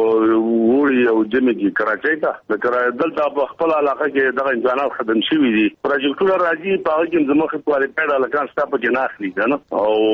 وړي او جمع کې کراچۍ ته دلته په خپل علاقه کې دغه امکانات خدم شوي دي پروجیکټونه راځي په هغه کې زموږ کوالیفایډ الکان ستا په کې نه اخلي نه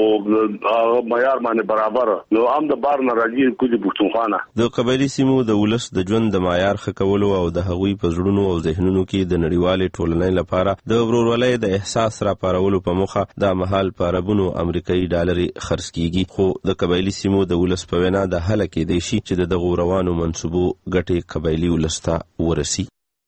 او معیار باندې برابر نو هم د بار ناراضي کوجی پښتونخوا د قبایلی سیمو د ولس د ژوند د معیار ښه کولو او د هغوی په زړونو او ذهنونو کې د نړیوالې ټولنې لپاره د ورورولۍ د احساس راپارولو په موخه د محل په اربونو امریکایي ډالرې خرڅ کیږي خو د قبایلی سیمو د ولس په وینا د حل کېدای شي چې د روانو منصوبو ګټې قبایلی ولسته ورسي.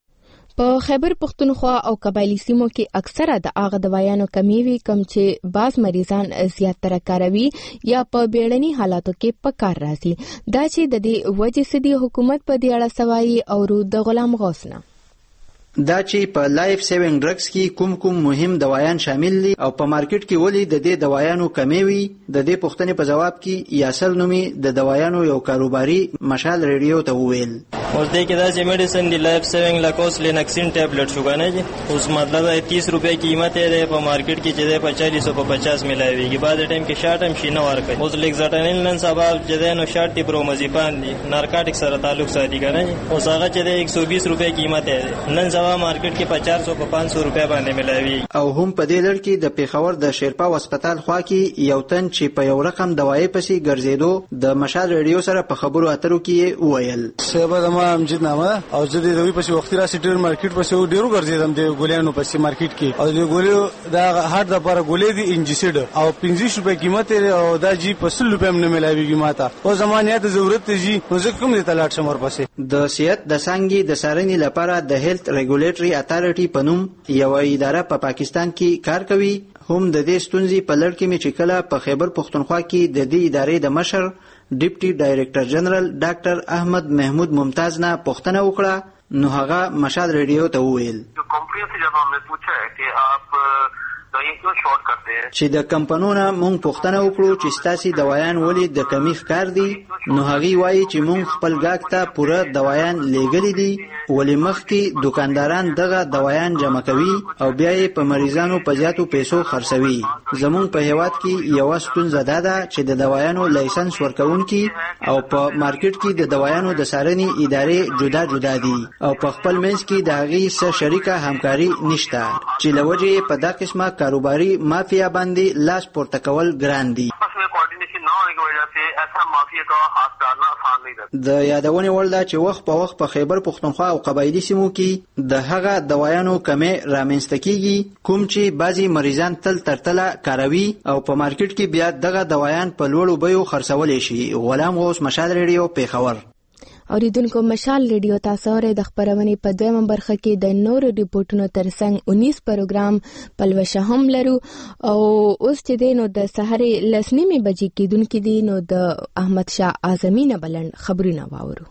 په خیبر پختونخوا او قبایلی سیمو کې اکثره د هغه دوايانو کمی وي کوم چې بعض مریضان زیاتره کاروي یا په بیړني حالاتو کې په کار راځي دا چې د دې وجې سدي حکومت په دې اړه سوایي او د غلام غوثنا دا چې په لایف سیوینګ ډرګز کې کوم مهم دوايان شامل دي او په مارکیټ کې ولې د دې دوايانو کمی وي د دې پوښتنې په جواب کې یاسر نومي د دوايانو یو کاروباري مشال ریډیو ته وویل اوس دې کې دا چې میډیسن دی لایف سیوینګ لاکوس لینکسین ټابلیټ شو کنه جی اوس مطلب 30 روپے قیمت ہے په مارکیټ کې چې په 40 او په 50 ملایويږي بعد ټایم کې شارټ هم شي نه ورکړي اوس لیکزاټنین نن سبا چې نو شارټ دی پرومازیپان دی نارکاټیک سره تعلق ساتي کنه اوس هغه چې 120 روپے قیمت ہے نن مارکیټ کې 50 او 500 روپے باندې ملایوي او هم په دې لړ کې د پیښور د شیرپا هسپتال خوا کې یو تن چې په یو رقم دوايي پسې ګرځېدو د مشال ریډیو سره په خبرو اترو کې وویل سبا د ما امجد نامه او زه د دوی پسې وختي را سټیر مارکیټ پسې ډیرو ګرځېدم د ګولیانو پسې مارکیټ کې او د ګولیو دا هارت د لپاره ګولې دي انجیسیډ او 15 روپے قیمت او دا جی په 100 روپے هم نه ملایوي ماته او زمانیات ضرورت جی نو زه کوم دې تلاټ شمر پسې د صحت د څنګه د سارنې لپاره د هیلث ریګولیټري اتارټي په نوم یو اداره په پاکستان کې کار کوي هم د دې ستونزې په لړ کې مې چې کله په خیبر پختونخوا کې د دې ادارې د مشر ډیپټي ډایریکټر جنرال ډاکټر احمد محمود ممتاز نه پوښتنه وکړه نو هغه مشال ریډیو ته وویل کمپنی سے جب ہم نے پوچھا ہے کہ آپ چې د کمپنونو مونږ پوښتنه وکړو چې ستاسي دوايان ولې د کمی ښکار دي نو هغه وایي چې مونږ خپل ګاګ ته پوره دوايان لېږلي دي ولې مخکې دکانداران دغه دوايان جمع کوي او بیا یې په مریضانو په زیاتو پیسو خرڅوي زمونږ په هیواد کې یو ستونزه ده چې د دوايانو لایسنس ورکونکي او په مارکیټ کې د دوايانو د سارنې ادارې جدا جدا دي او په خپل منځ کې د هغې څه شریکه همکاري نشته چې لوجه په دا قسمه کاروباري مافیا باندې لاس پورته کول ګران دي کوارډینیشن نه وي وجہ سے ایسا مافیا د یادونې وړ ده چې وخت په وخت په خیبر پښتونخوا او قبایلی سیمو کې د هغه دوايانو کمې رامنځته کیږي کوم چې بعضي مریضان تل ترتله کاروي او په مارکیټ کې بیا دغه دوايان په لوړو بیو خرڅول شي. غلام غوث، مشال ریډیو، پیښور. اوریدونکو، مشال ریډیو تاسو اورئ. د خبرونې په دویمه برخه کې د نورو ریپورتونو ترڅنګ 19 پروګرام پلوشه هم لرو او اوس چې دی نو د سحرې 10:30 بجې کېدونکې دي نو د احمد شاه اعظمي نه بلند خبرونه واورو.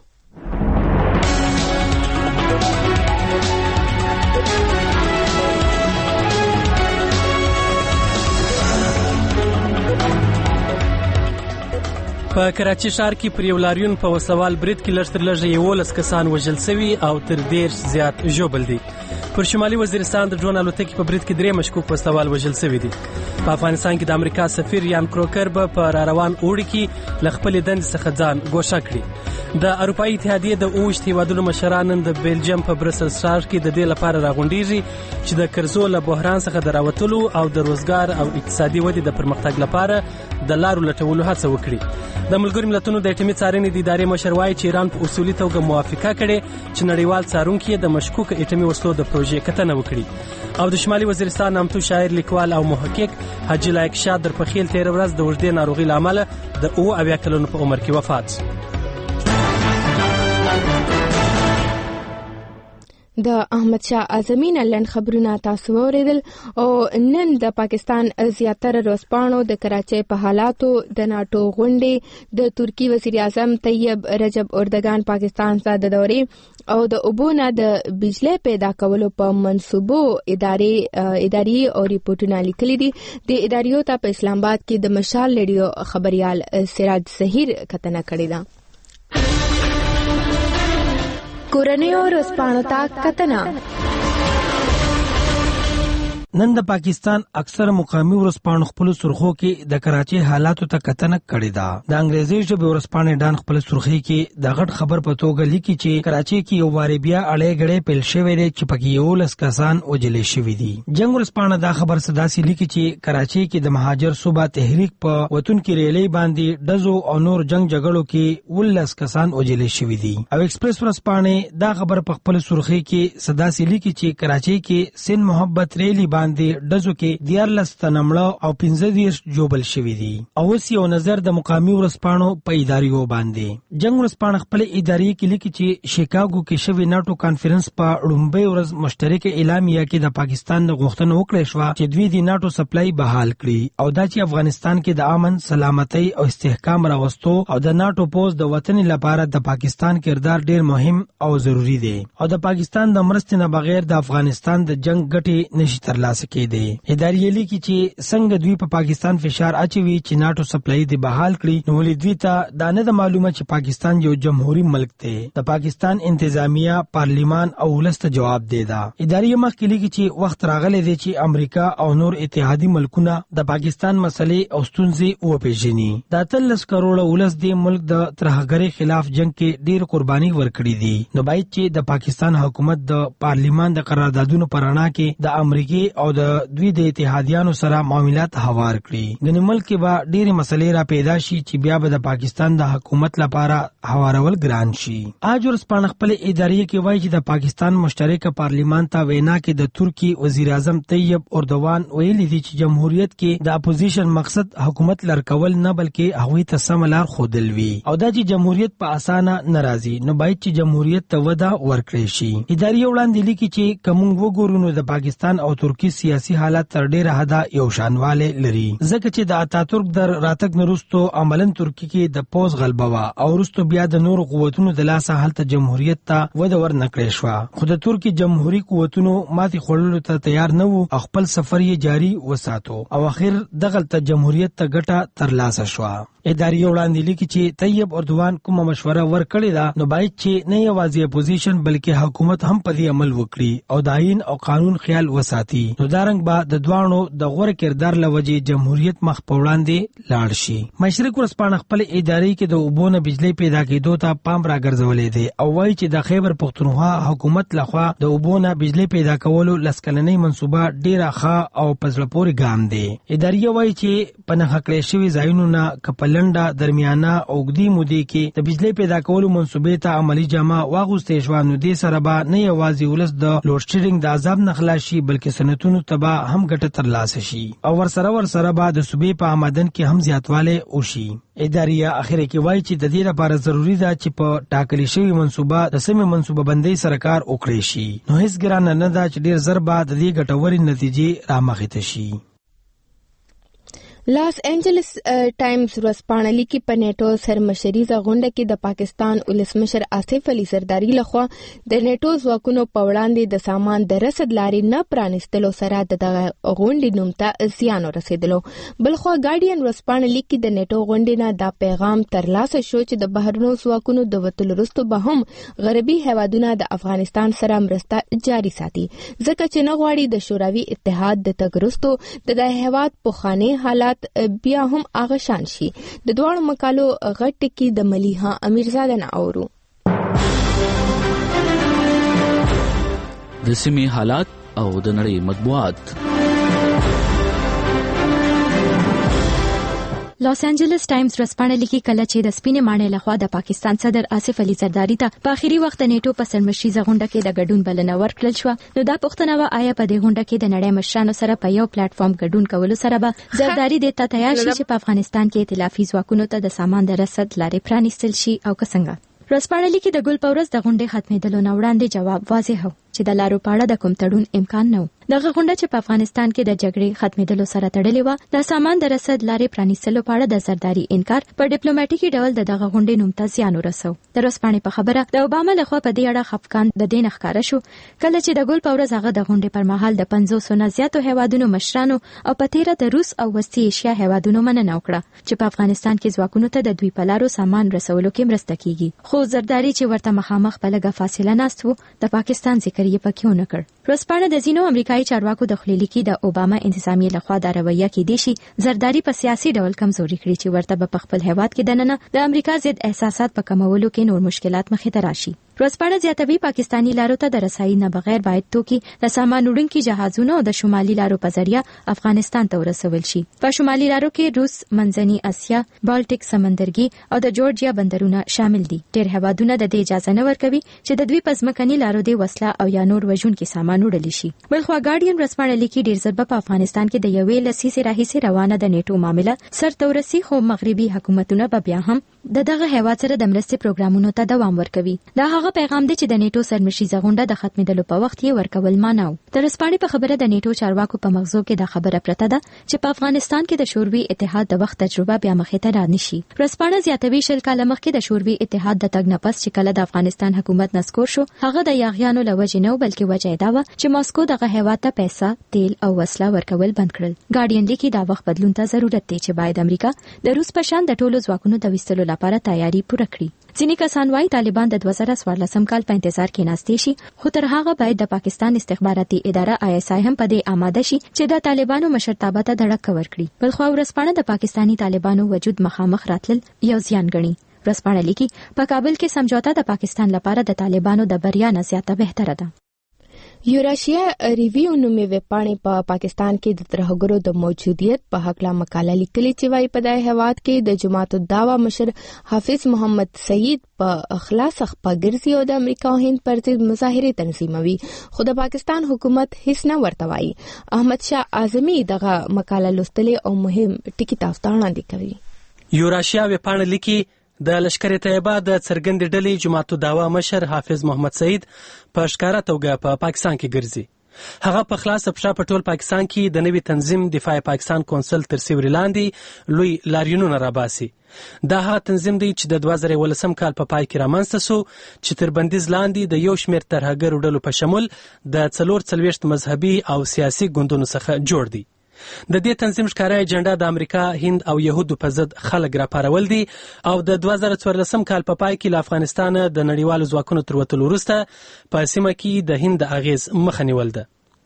په کراچي ښار کې پر یو لاریون په وسوال برید کې لږ تر لږه 11 کسان وژل شوي او تر 10 زیات ژوبل دي. پر شمالي وزیرستان د ډرون الوتکې په برید کې 3 مشکوک وسوال وژل شوي دي. په افغانستان کې د امریکا سفیر یان کروکر به په راروان اوړي کې له خپلې دندې څخه ځان ګوښه کړي. د اروپایي اتحادیې د 8 هیوادونو مشران نن د بیلجیم په برسلز ښار کې د دې لپاره راغونډېږي چې د قرضو له بحران څخه د راوتلو او د روزګار او اقتصادي ودې د پرمختګ لپاره د لارو لټولو هڅه وکړي. د ملګرو ملتونو د اټومي څارنې د ادارې مشر وایي چې ایران په اصولي توګه موافقه کړې چې نړیوال څارونکي د مشکوک اټومي وسلو د پروژې کتنه وکړي. او د شمالي وزیرستان نامتو شاعر، لیکوال او محقق حاجي لایق شاه در پخیل 13 ورځ د اوږدې ناروغۍ له امله د 78 کلونو په عمر کې وفات. د احمد شاه اعظمي نه لنډ خبرونه تاسو اوریدل. او نن د پاکستان زیاتره ورځپاڼو د کراچۍ په حالاتو د ناټو غونډې، د ترکی وزیر اعظم طیب رجب اردوغان پاکستان ته د دورې او د اوبونه د بجلی پیدا کولو په منصوبو اداري او ریپورتونه لیکلي دي. د اداریو ته په اسلام آباد کې د مشال ریډیو خبريال سراج زهیر کتنه کړې ده. کورنیو ورځپاڼو ته کتنه. نن د پاکستان اکثر مقامی ورځپاڼو خپل سرخو کې د کراچۍ حالاتو ته کتنه کړې ده. د انګریزي ژبې ورځپاڼې ډان خپل سرخي کې د غټ خبر په توګه لیکي چې کراچۍ کې یو واري بیا اړې غړې پیل شوې ده چې پکې 11 کسان وژل شوي دي. جنگ ورځپاڼه دا خبر صداسي لیکي چې کراچۍ کې د مهاجر صوبه تحریک په وطن کې ریلې باندې دزو او نور جنگ جګړو کې 19 کسان وژل شوي دي. او ایکسپریس ورځپاڼه دا خبر په خپل سرخي کې صداسي لیکي چې کراچۍ کې سن محبت ریلی باندې دزو کې 14 تنمړه او 15 جوبل شوي دي. او اوس یو نظر د مقامی ورځپاڼو په اداریو باندې. جنگ ورځپاڼه خپل ادارې کې لیکي چې شیکاګو کې شوی ناټو کانفرنس په لومړۍ ورځ مشترک اعلامیه کې د پاکستان د غوښتنې وکړې شو چې دوی د ناټو سپلای بحال کړي او دا چې افغانستان کې د امن، سلامتۍ او استحکام راوستو او د ناټو پوز د وطن لپاره د پاکستان کردار ډیر مهم او ضروری دی او د پاکستان د مرستې نه بغیر د افغانستان د جنگ ګټې نشي ترلاسه کېدی. ادارې لیکي چې څنګه دوی په پاکستان فشار اچوي چې ناټو سپلای دی بحال کړي، نو ولې دوی ته دا نه معلومه چې پاکستان یو جمهوریت ملک دی. د پاکستان انتظامیه، پارلیمان او ولس ته جواب دی. دا ادارې مخکې لیکي چې وخت راغلی دی چې امریکا او نور اتحادي ملکونه د پاکستان مسلې او ستونزې وپیژني. دا 13 کروڑه ولس دی ملک د ترهګرۍ خلاف جنگ کې ډیر قرباني ورکړي دي. نو باید چې د پاکستان حکومت د پارلیمان د قراردادونو پرانا کې د امریکای او د دوی د اتحادیانو سره معاملات هوار کړي. د ملک کې به ډېرې مسلې را پیدا شي چې بیا به د پاکستان د حکومت لپاره هوارول ګران شي. آج ورځپاڼه خپل ادارې کې وایي چې د پاکستان مشترک پارلیمان ته وینا کې د ترکی وزیر اعظم طیب اردوغان ویلي دي چې جمهوریت کې د اپوزیشن مقصد حکومت لړکول نه بلکې هغوی ته سم لار ښودل وي او دا چې جمهوریت په اسانه ناراضي نو باید چې جمهوریت ته وده ورکړي شي. ادارې وړاندې لیکي چې کوم وګورو نو د پاکستان او ترکی سیاسي حالت تر ډیره حده یو شانواله لري ځکه چې د اتاتورک در راتګ نورستو عملاً ترکی کې د پوز غلبه وا او ورستو بیا د نور قوتونو د لاسه حالت جمهوریت ته وده ورنکړې شو. خو د ترکی جمهوریت قوتونو ماتي خورلو ته تیار نه وو، خپل سفر یې جاری وساتو او اخر دغه ته جمهوریت ته ګټه ترلاسه شو. ادارې وړاندې لیکي چې طیب اردوغان کومه مشوره ورکړې ده نو باید چې نه یوازې اپوزیشن بلکې حکومت هم په دې عمل وکړي او د آئین او قانون خیال وساتي. نو دارنګ به د دوانو د غوړ کردار لوجه جمهوریت مخ په وړاندې لاړ شي. مشرق ورځپاڼه خپل ادارې کې د اوبو نه بجلی پیدا کېدو ته پام راګرځولې دی او وایي چې د خیبر پختونخوا حکومت لخوا د اوبو نه بجلی پیدا کولو لسکلنۍ منصوبه ډیره ښه او په زړه پورې ګام دی. ادارې وایي چې په نښه کړی شوي ځایونو نه که په لنډه درمیانه او اوږدې مودې کې د بجلی پیدا کولو منصوبې ته عملي جامه واغوستې شوه نو دې سره به نه یوازې ولس د لوډ شیډینګ د عذاب نه خلاص شي بلکې صنعتونو ته به هم ګټه ترلاسه شي او ورسره به د صوبې په آمدن کې هم زیاتوالی وشي. ادارې اخر کې وایي چې د دې لپاره ضروری ده چې په ټاکلي شوي منصوبه د سمې منصوبه بندۍ سره کار وکړي شي. نو هیڅ ګرانه نه ده چې ډیر زر به د دې ګټورې نتیجې رامخې ته شي. لاس انجلس ټایمز ورځپاڼه لیکي په نیټو سرمشریزه غونډه کې د پاکستان ولسمشر آصف علي زرداری لخوا د نیټو ځواکونو په وړاندې د سامان د رسد لارې نه پرانستلو سره د غونډې نوم ته زیان ورسېدلو. بلخوا ګارډین ورځپاڼه لیکي د نیټو غونډې نه دا پیغام ترلاسه شو چې د بهرنیو ځواکونو د وتلو وروسته به هم غربي هیوادونه د افغانستان سره مرسته جاري ساتي ځکه چې نه غواړي د شوروي اتحاد د تګ وروسته د هیواد پخوانی حالات بیا هم هغه شان شي. د دواړو مقالو غټ ټکی د ملیحه امیرزاده نه اورو. د سیمې حالات او د نړۍ مطبوعات. لاس انجلس ټایمز ورځپاڼه لیکي کله چې د سپینې ماڼۍ لخوا د پاکستان صدر آصف علي زرداری ته په اخري وخت نیټو په سرمشریزه غونډه کې د ګډون بلنه ورکړل شوه نو دا پوښتنه وه آیا په دې غونډه کې د نړۍ مشرانو سره په یو پلیټ فارم ګډون کولو سره به زرداری دې ته تیار شي چې په افغانستان کې ائتلافي ځواکونو ته د سامان د رسد لارې پرانیستل شي او که څنګه. ورځپاڼه لیکي د ګل په ورځ د غونډې ختمېدلو نه وړاندې جواب واضح و چې د لارو په اړه د کوم تړون امکان نه و. دغه غونډه چې په افغانستان کې د جګړې ختمېدلو سره تړلې وه د سامان د رسد لارې پرانیستلو په اړه د زرداری انکار په ډیپلوماټیکي ډول دغه غونډې نوم ته زیان ورسو. د ورځپاڼې په خبره د اوباما لخوا په دې اړه خفګان د دې نه ښکاره شو کله چې د ګل په ورځ هغه د غونډې پر مهال د 500 نه زیاتو هیوادونو مشرانو او په تیره د روس او وسطي ایشیا هیوادونو مننه وکړه چې په افغانستان کې ځواکونو ته د دوی په لارو سامان رسولو کې مرسته کیږي. خو زرداری چې ورته مخامخ په لږه فاصله ناست و د پاکستان ذکر یې پکې ونه کړ. ورځپاڼه د ځینو امریکایي چارواکو د خولې لیکي د اوباما انتظامیې لخوا دا رویه کېدای شي زرداری په سیاسي ډول کمزوري کړي چې ورته به په خپل هیواد کې دننه د امریکا ضد احساسات په کمولو کې نور مشکلات مخې ته راشي. ورځپاڼه زیاتوي پاکستاني لارو ته د رسایي نه بغیر باید توکي د سامان وړونکي جهازونو او د شمالي لارو په ذریعه افغانستان ته ورسول شي. په شمالي لارو کې روس، منځني اسیا، بالټیک سمندرګي او د جورجیا بندرونه شامل دي. ډېر هیوادونه د دې اجازه نه ورکوي چې د دوی په ځمکني لارو د وسله او یا نور وژونکي سامان وړل شي. بلخوا ګارډین ورځپاڼه لیکي ډېر ځله په افغانستان کې د یوې لسیزې راهیسې روانه د نیټو معامله سرته ورسي خو مغربي حکومتونه به بیا هم دغه هیواد سره د مرستې پروګرامونو ته دوام ورکوي. دا هغه پیغام دی چې د نیټو سرمشریزه غونډه د ختمېدلو په وخت یې ورکول مانه و. د ورځپاڼې په خبره د نیټو چارواکو په مغزو کې دا خبره پرته ده چې په افغانستان کې د شوروي اتحاد د وخت تجربه بیا مخې ته رانشي. ورځپاڼه زیاتوي 20 کاله مخکې د شوروي اتحاد د تګ نه پس چې کله د افغانستان حکومت نسکور شو هغه د یاغیانو له وجې نه بلکې وجه دا وه چې ماسکو دغه هیواد ته پیسه، تیل او وسله ورکول بند کړل. ګارډین لیکي دا وخت بدلون ته ضرورت دی چې باید امریکا د روس په شان د ټولو ځواکونو د ویستلو لپاره تیاری پوره کړي. ځینې کسان وايي طالبان د 2014 کال په انتظار کې ناستې شي خو تر هغه باید د پاکستان استخباراتي اداره ISI هم په دې آماده شي چې د طالبانو مشرتابه ته دړک ورکړي. بلخوا ورځپاڼه د پاکستانی طالبانو وجود مخامخ راتلل یو زیان ګڼي. ورځپاڼه لیکي په کابل کې سمجھوته د پاکستان لپاره د طالبانو د بریا نه زیاته بهتره ده. یوراشیا ریویو نومې ویبپاڼې په پاکستان کې د ترهګرو د موجودیت په هکله مقاله لیکلې چې وايي په دې هیواد کې د جماعت الدعوه مشر حافظ محمد سعید په اخلاص خپه ګرځي او د امریکا او هند پر ضد مظاهرې تنظیموي خو د پاکستان حکومت هیڅ نه ورته وایي. احمد شاه اعظمي دغه مقاله لوستلې او مهم ټکي تاسو ته وړاندې کوي. یوراشیا ویبپاڼه لیکي د لشکر طیبه د څرګندې ډلې جماعت الدعوه مشر حافظ محمد سعید په ښکاره توګه په پاکستان کې ګرځي. هغه په خلاصه پښه په ټول پاکستان کې د نوي تنظیم دفاع پاکستان کونسل تر سیوري لاندې لوی لاریونونه راباسي. دا هغه تنظیم دی چې د 2018 کال په پای کې رامنځته سو چې تر بندیز لاندې د یو شمېر ترهګرو ډلو په شمول د 44 مذهبي او سیاسي ګوندونو څخه جوړ دی. د دې تنظیم ښکاره اجنډا د امریکا، هند او یهودو په ضد خلک راپارول دي او د 2014 کال په پای کې له افغانستان د نړیوالو ځواکونو تر وتلو وروسته په سیمه کې د هند د اغیز مخه نیول ده.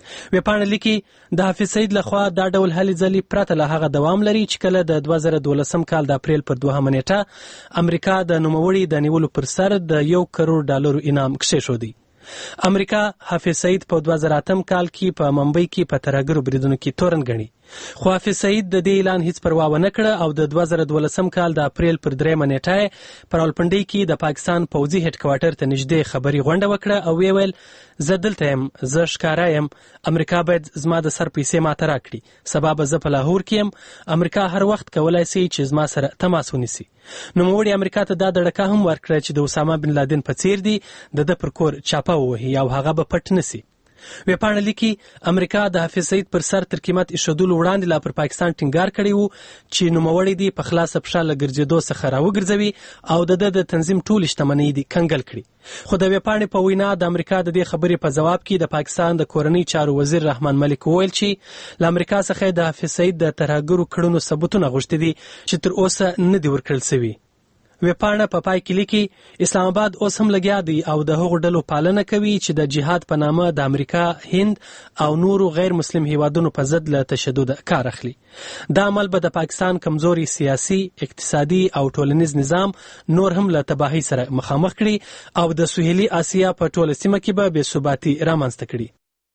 ویبپاڼه لیکي د حافظ سعید لخوا دا ډول هلې ځلې پرته له هغه دوام لري چې کله د 2012 کال د اپریل پر 2 نیټه امریکا د نوموړي د نیولو پر سر د $1 کروڑ انعام کښېښودی. امریکا حافظ سعید په 2008 کال کې په ممبئی کې په ترهګرو بریدونو کې تورن ګڼي، خو حافظ سعید د دې اعلان هیڅ پروا ونه کړه او د 2012 کال د اپریل پر 3 نیټه په راولپنډۍ کې د پاکستان پوځي هډ کوارټر ته نږدې خبري غونډه وکړه او ویل زه دلته یم، زه ښکاره یم، امریکا باید زما د سر پیسې ماته راکړي، سبا به زه په لاهور کې یم، امریکا هر وخت کولی سي چې زما سره تماس ونیسي. نوموړي امریکا ته دا دړکه هم ورکړه چې د اسامه بن لادن په څیر دی د ده پر کور چاپه ووهي او هغه به پټ نسی. ویبپاڼه لیکي امریکا د حافظ سعید پر سر تر قیمت ایښودلو وړاندې لا پر پاکستان ټینګار کړی و چې نوموړی دی په خلاصه پښه له ګرځېدو څخه راوګرځوي او د تنظیم ټولې شتمنۍ دی کنګل کړي. خو د ویبپاڼې په وینا د امریکا د دې خبرې په ځواب کې د پاکستان د کورنۍ چارو وزیر رحمان ملک وویل چې له امریکا څخه د حافظ سعید د ترهګرو کړنو ثبوتونه غوښتي دي چې تر اوسه نه دي ورکړل شوي. ویبپاڼه په پای کې لیکي اسلام آباد اوس هم لګیا دی او د هغو ډلو پالنه کوي چې د جهاد په نامه د امریکا، هند او نورو غیر مسلم هیوادونو په ضد له تشدد کار اخلي. دا عمل به د پاکستان کمزوري سیاسي، اقتصادي او ټولنیز نظام نور هم له تباهۍ سره مخامخ کړي او د سهیلي آسیا په ټوله سیمه کې به بې ثباتي رامنځته کړي.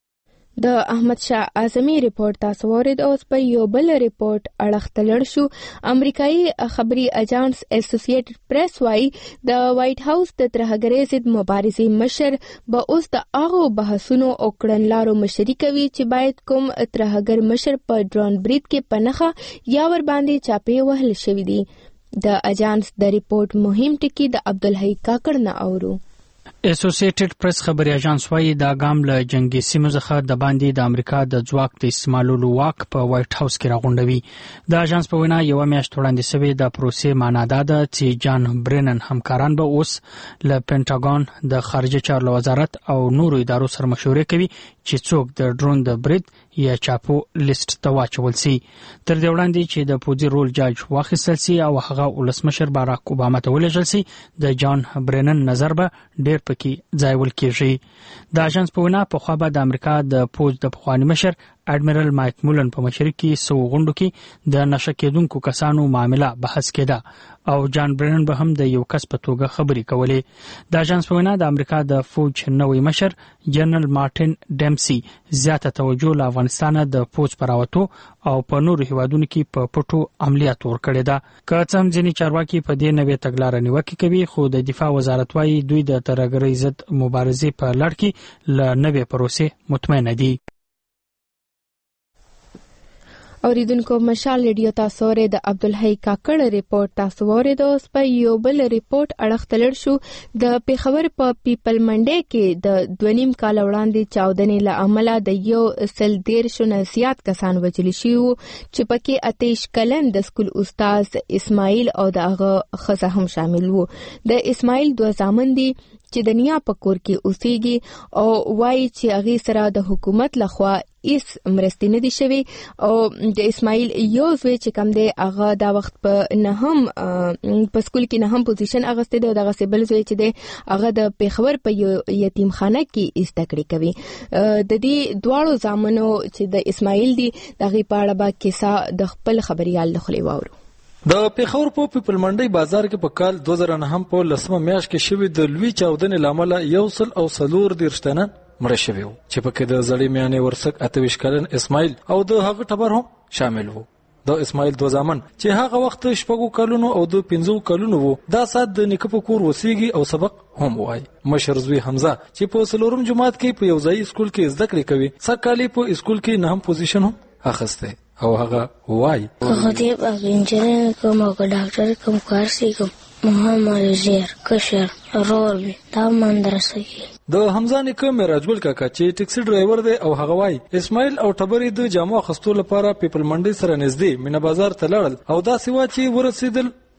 د احمد شاه اعظمي ریپورت تاسو ورید. اوس په یو بل ریپورت اړخ لړ شو. امریکایي خبري اجانس اسوسییټډ پریس وايي د وایټ هاوس د ترهګرۍ ضد مبارزې مشر به اوس د هغو بحثونو او کړنلارو مشري کوي چې باید کوم ترهګر مشر په ډرون برید کې په نښه یا ور باندې چاپې وهل شوي دي. د اجانس د ریپورت مهم ټکي د عبدالحی کاکړ نه اورو. اسوسییټډ پریس خبري اژانس وايي دا ګام له جنگي سیمو څخه د باندې د امریکا د ځواک د استعمالولو واک په وایټ هاوس کې راغونډوي. د اژانس په وینا یو میاشت وړاندې شوی د پروسې معنا دا ده چې جان برینن همکاران به اوس له پینټاګون، د خارجه چارو وزارت او نورو ادارو سره مشورې کوي چې څوک د ډرون د برید یا چاپو لیست ته واچول سي. تر دې وړاندې چې د پوځي رول جاج واخیستل سي او هغه ولسمشر باراک اوباما ته ولېږل سي، د جان برینن نظر به ډېر پکې ځایول کېږي. د اژانس په وینا پخوا به د امریکا د پوځ د پخواني مشر اډمیرل مایک مولن په مشرۍ کې سو غونډو کې د نشه کېدونکو کسانو معامله بحث کېده او جان برینن به هم د یو کس په توګه خبرې کولې. د اژانس په وینا د امریکا د فوج نوی مشر جنرال مارټین ډیمسي زیاته توجه له افغانستان د پوځ پر راوتو او په نورو هیوادونو کې په پټو عملیات ورکړي ده. که څه هم ځینې چارواکي په دې نوې تګلاره نیوکه کوي، خو د دفاع وزارت وايي دوی د ترهګرۍ ضد مبارزې په لړ کې له نوې پروسې مطمئن دي. اوریدونکو مشال ریډیو تاسو ورې د عبدالحی کاکړ ریپورت تاسو ورې. د اوس په یو بل ریپورت اړخ تلل شو. د پیښور په پیپل منډي کې د 2.5 کال وړاندې چاودنې له امله د 113 نه زیات کسان وژل شوي وو چې پکې 28 کلن د سکول استاد اسماعیل او د هغه ښځه هم شامل وو. د اسماعیل 2 زامن دي چې د نیا په کور کې اوسېږي او وایي چې هغې سره د حکومت لخوا هیڅ مرستې نه دي شوي او د اسماعیل یو زوی چې کوم دی هغه دا وخت په سکول کې 9 پوزیشن اغستی دی او دغسې بل زوی چې دی هغه د پیښور په یتیمخانه کې زده کړې کوي. د دې دواړو زامنو چې د اسماعیل دي د هغې په اړه به کیسه د خپل خبریال له خولې واورو. د پیښور په پیپل منډي بازار کې په کال 2009 په 10 میاشت کې شوی د لوی چاودنې لامل 140 تنه مړه شوي وو چې پکې د زړې میانې ورسک 28 کلن اسماعیل او د هغه ټبر هم شامل وو. د اسماعیل 2 زامن چې هغه وخت 6 کلونو او د 15 کلونو وو دا سات د نیکه په کور وسیږي او سبق هم وایي. مشر زوی حمزه چې په سلورم جماعت کې په یو ځای سکول کې زده کړې کوي، سکهالی په سکول کې 9 پوزیشن هم اخسته او هغه وایي خطیب اب انجینر کوم او ډاکټر کوم کار سي کوم محمد زیر کشر رول دا مدرسه کې. د حمزه نیکه معراجګل کاکا چې ټیکسي ډرایور دی او هغه وایي اسماعیل او ټبرې د جامو اخیستو لپاره پیپل منډي سره نږدې مینه بازار ته لاړل او دا سیوا چې ورسېدل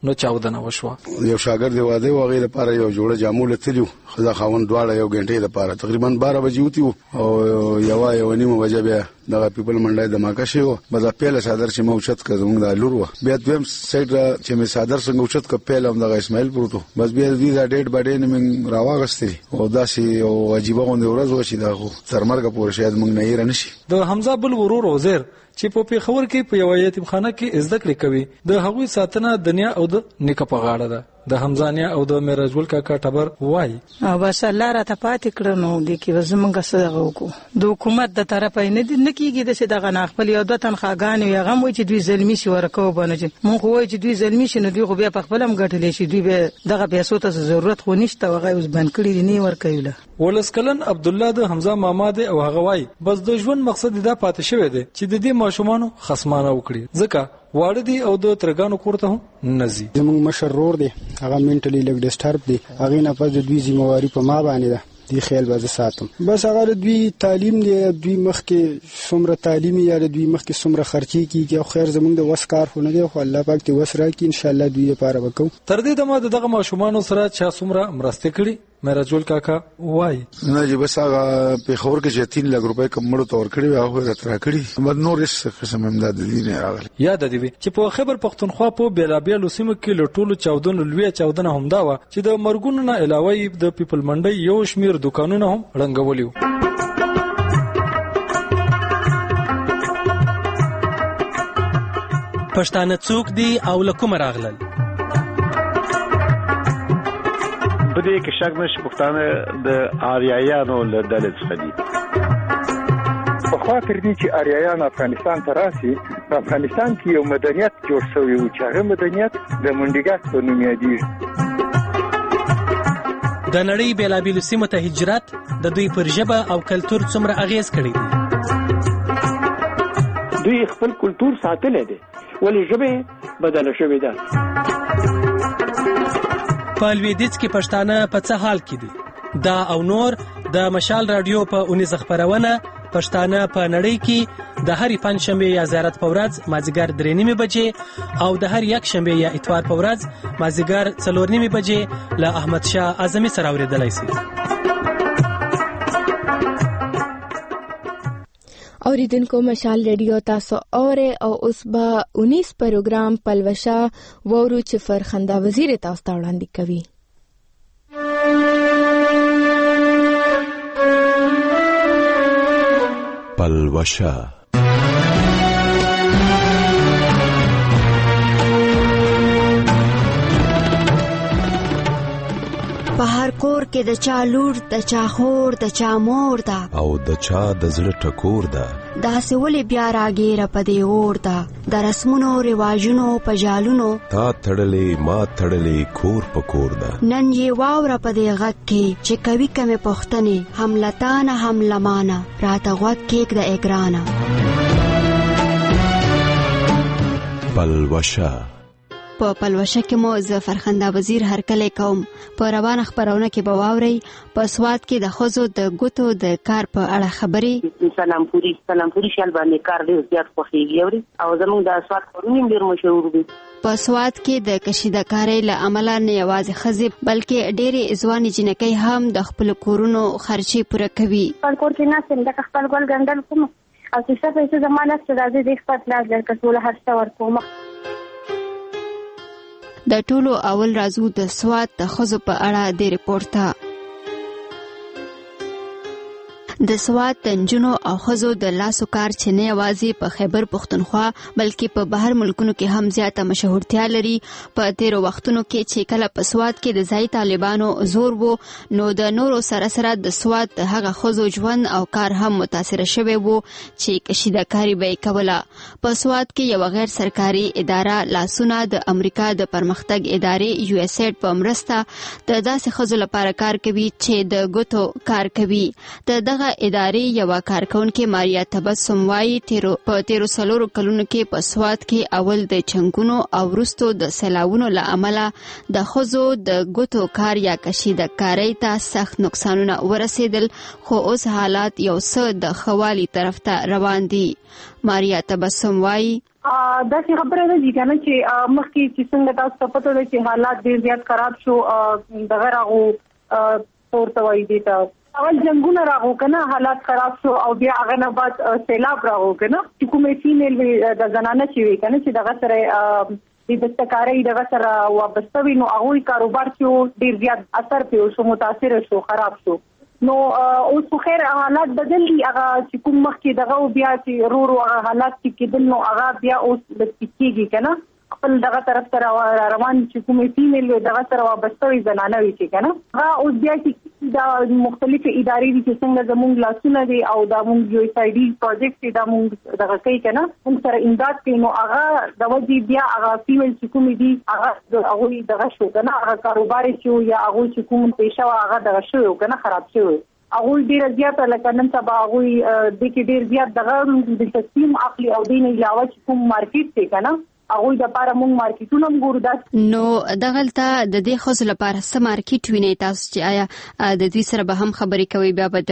نو چاودنه وشوه. یو شاګرد واده وغه لپاره یو جوړه جامو لتلیو خدا خاون دواړه یو غنټه لپاره تقریبا 12 بجې وتی او یو نیمه بجې بیا دغه پیپل منډای د ماکا شیو بدا پیله صدر چې موچت کزمون د لورو بیا دویم سایډ چې می صدر څنګه اوچت ک پیله هم دغه اسماعیل پروتو بس بیا دې دا ډیټ باډې نه راواغستې او داسې او عجیب غونډه ورځ وشي دا خو ترمرګه پورې شاید موږ نه یې نشي. د حمزه بل ورور وزیر چې په پیښور کې په یو یتیمخانه کې زده کړې کوي د هغوی ساتنه دنیا او د نیکه په غاړه ده. د حمزانیا او د میراجول کاکا ټبر وای بس الله را ته پاتې کړ نو د کې وزمنګ سره وکړو د حکومت د طرفه نه کیږي د څه دغه نخپل یو د تنخواګان یو غم وي چې دوی ظلمي شي ورکو بنه مونږ وای چې دوی ظلمي شي نو دوی خو بیا په خپلم ګټلې شي دوی به دغه پیسو ته ضرورت خو نشته وغه اوس بند کړی نه ورکوله. ولسکلن عبد الله د حمزه ماما دی او هغه وای بس د ژوند مقصد دا پاتې شوی دی چې د دې ماشومانو خصمانه وکړي ځکه واړه دي او د ترګانو کورته هم نزي. زموږ مشرور دی هغه منټلی لګ ډیسټرب دی هغه نه پز د دوی ذمہواری په ما باندې ده دی خیال باز ساتم بس هغه دوی تعلیم دی دوی مخکې څومره تعلیمي یا دوی مخکې څومره خرچي کیږي او خیر زموږ د وسکار خو نه دی خو الله پاک دې وسره کی ان شاء الله دوی لپاره وکړو. تر دې دمه دغه ماشومان سره چا څومره مرسته کړي میراجول کاکا وای نه چې بس هغه په خبر کې چې 3 لک روپۍ کم مړو تور کړی هغه راته کړی مد نور څه قسم امداد دي نه راغلی. یاد دی چې په خیبر پختونخوا په بیلابیلو سیمو کې لټولو چاودنو لوی چاودنه هم دا و چې د مرګونو نه علاوه د پیپل منډي یو شمیر دکانونه هم رنګولیو. پښتانه څوک دي او لکوم راغلل؟ په دې کې شک نشي پښتانه د آریایانو له ډلې څخه دي. په خاطر دي چې آریایان افغانستان ته راسي په افغانستان کې یو مدنیت جوړ شوی و چې هغه مدنیت د منډیګک په نوم یادېږي. د نړۍ بیلابیلو سیمو ته هجرت د دوی پر ژبه او کلتور څومره اغیز کړی دی؟ دوی خپل کلتور ساتلی دی ولې ژبه بدله شوې ده. په لویدیځ کې پښتانه په څه حال کې دي؟ دا او نور د مشال رادیو په 19 خبرونه پښتانه په نړۍ کې د هرې پنځشنبه یا زیارت په ورځ مازیګر 3:30 بجې او د هر یک شنبه یا اتوار په ورځ مازیګر 4:30 بجې له احمد شاه اعظمي سره اوریدلای شي. اوریدونکو مشال ریډیو تاسو اوره او اوس به 19 پروګرام پلوشا وورو چې فرخنده وزیر تاسو ته وړاندې کوي. پلوشا په هر کور کې د چا لور د چا خور د چا مور ده او د چا د زړه ټکور ده داسې ولې بیا راګیره په دې اور ده د رسمونو رواجونو په جالونو تا تړلې ما تړلې کور په کور ده نن یې واوره په دې غږ کې چې کوي کمې پوښتنې هم لتانه هم لمانه راته غوږ کېږده اګرانه. پلوشا په پلوشه کې مو زه فرخنده وزیر هرکلی کوم. په روانه خبرونه کې به واورئ په سوات کې د ښځو د ګوتو د کار په اړه خبرې. سلامپوري شال باندې کار ډېر زیات خوښېږي او زموږ د سوات کورنیم ډېر مشهور دي. په سوات کې د کشیدکارۍ له امله نه یوازې ښځې بلکې ډېرې ځوانې جنکۍ هم د خپلو کورونو خرچې پوره کوي. خپل کور کې ناست یم لکه خپل ګل ګنډل کوم او چې څه پیسې زما نشته راځي د خپل پلاس درکړه ټوله هر څه ورکوم. د ټولو اول راځو د سوات د ښځو په اړه د ریپورت ته. د سوات د نجونو او ښځو د لاسو کار چې نه یوازې په خیبر پښتونخوا بلکې په بهر ملکونو کې هم زیاته مشهورتیا لري. په تیرو وختونو کې چې کله په سوات کې د ځایي طالبانو زور وو نو د نورو سره سره د سوات د هغه ښځو ژوند او کار هم متاثره شوی وو چې کشیدکاري به یې کوله. په سوات کې یو غیر سرکاري اداره لاسونه د امریکا د پرمختګ ادارې USAID په مرسته د داسې ښځو لپاره کار کوي چې د ګوتو کار کوي. د دغه ادارې یو کارکونکې ماریا تبسم وایي په تیرو 4 کلونو کې په سوات کې اول د چنګونو او وروستو د سیلاوونو له امله د ښځو د ګوتو کار یا کشیدکارۍ ته سخت نقصانونه ورسېدل خو اوس حالات یو څه د ښه والي طرف ته روان دي. ماریا تبسم وایي دا څه خبره ده کنه چې مخکې چې څنګه تاسو ته پته ده چې حالات ډیر زیات خراب شو دغه راغو پورته وایي دي ته اول جنگونه راغو کنه حالات خراب شو او بیا هغه نه بعد سیلاب راغو کنه چې کومې فیمیل د زنانه چې وي کنه چې دغه سره د دستکارۍ دغه سره وابسته وي نو هغوی کاروبار کې ډیر زیات اثر پیو شو متاثر شو خراب شو نو اوس خو خیر حالات بدل دي هغه چې کوم مخکې دغه بیا چې رو حالات چې کېدل نو هغه بیا اوس د کېږي کنه خپل دغه طرف سره روان چې کومې فیمیل دغه سره وابسته وي زنانه وي چې کنه هغه اوس بیا چې دا مختلفه ادارې دي چې څنګه زموږ لاسونه دي او دا موږ یو سایډي پروجیکټ دا موږ دغه کوي کنه موږ سره امداد کوي نو هغه د وځي بیا هغه فیمیل چې کومې دي هغه دغه شو کنه هغه کاروبار چې یا هغه چې کوم پیښه هغه دغه شو کنه خراب شوی هغه ډیر زیات لکه نن سبا هغه د کې ډیر زیات دغه د تقسیم عقلي او دین علاوه کوم مارکیټ ته کنه هغه د لپاره موږ مارکیټونه ګورو دا نو دغلته د دې خو لپاره سم مارکیټ ویني تاسو چې آیا د دې سره به هم خبرې کوي بیا به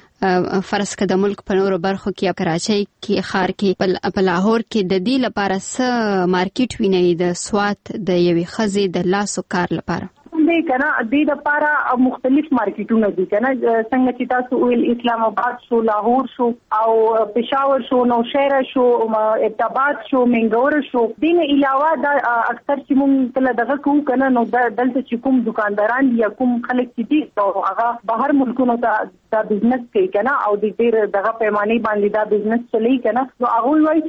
د فرض کړه د ملک په نورو برخو کې کراچۍ کې خار کې په لاهور کې د دې لپاره سم مارکیټ ویني د سوات د یوې خزې د لاسو کار لپاره دی کنه د لپاره مختلف مارکیټونه دي کنه څنګه چې تاسو ویل اسلام آباد شو لاهور شو او پېښور شو نوشهره شو ابتاباد شو منګور شو دین علاوه دا اکثر چې موږ کله دغه کوو کنه نو دلته چې کوم دکانداران یا کوم خلک چې دي او هغه بهر ملکونو ته دا بزنس کوي کنه او د ډېر دغه پیمانه باندې دا بزنس چلی کنه نو هغه وایي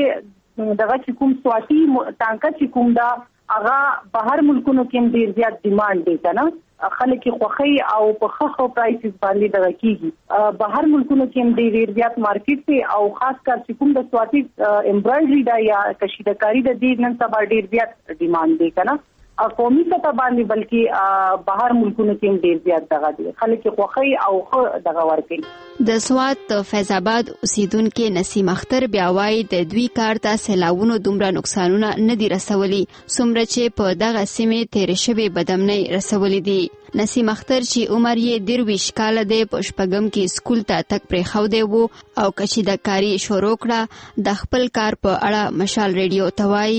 چې دغه چې کوم سواتي ټانکا چې کوم دا هغه بهر ملکونو کې ډیر زیات ډیماند دی کنه خلک خوخي او په خخو پرایسز باندې دغه کیږي بهر ملکونو کې ډیر زیات مارکیټ دی او خاص کر چې کوم د سواتي امبرايډري دا یا کشیدکاری د دې نن سبا ډیر زیات ډیماند دی کنه قومي سطح باندې بلکې بهر ملکونو کې ډیر زیات دغه دي خلک خوخي او دغه ورکي د سوات فیض آباد اوسیدونکو نسیم اختر بیا وایي د دوی کار ته سیلاوونو دومره نقصانونه نه دي رسولي څومره چې په دغه سیمه تیر شوی بدامنۍ رسولي دي نسیم اختر چې عمر یې 23 کال دی په شپږم کې سکول ته تک پرې خو دی وو او کشیدکاری شروع کړه د خپل کار په اړه مشال ریډیو ته وایي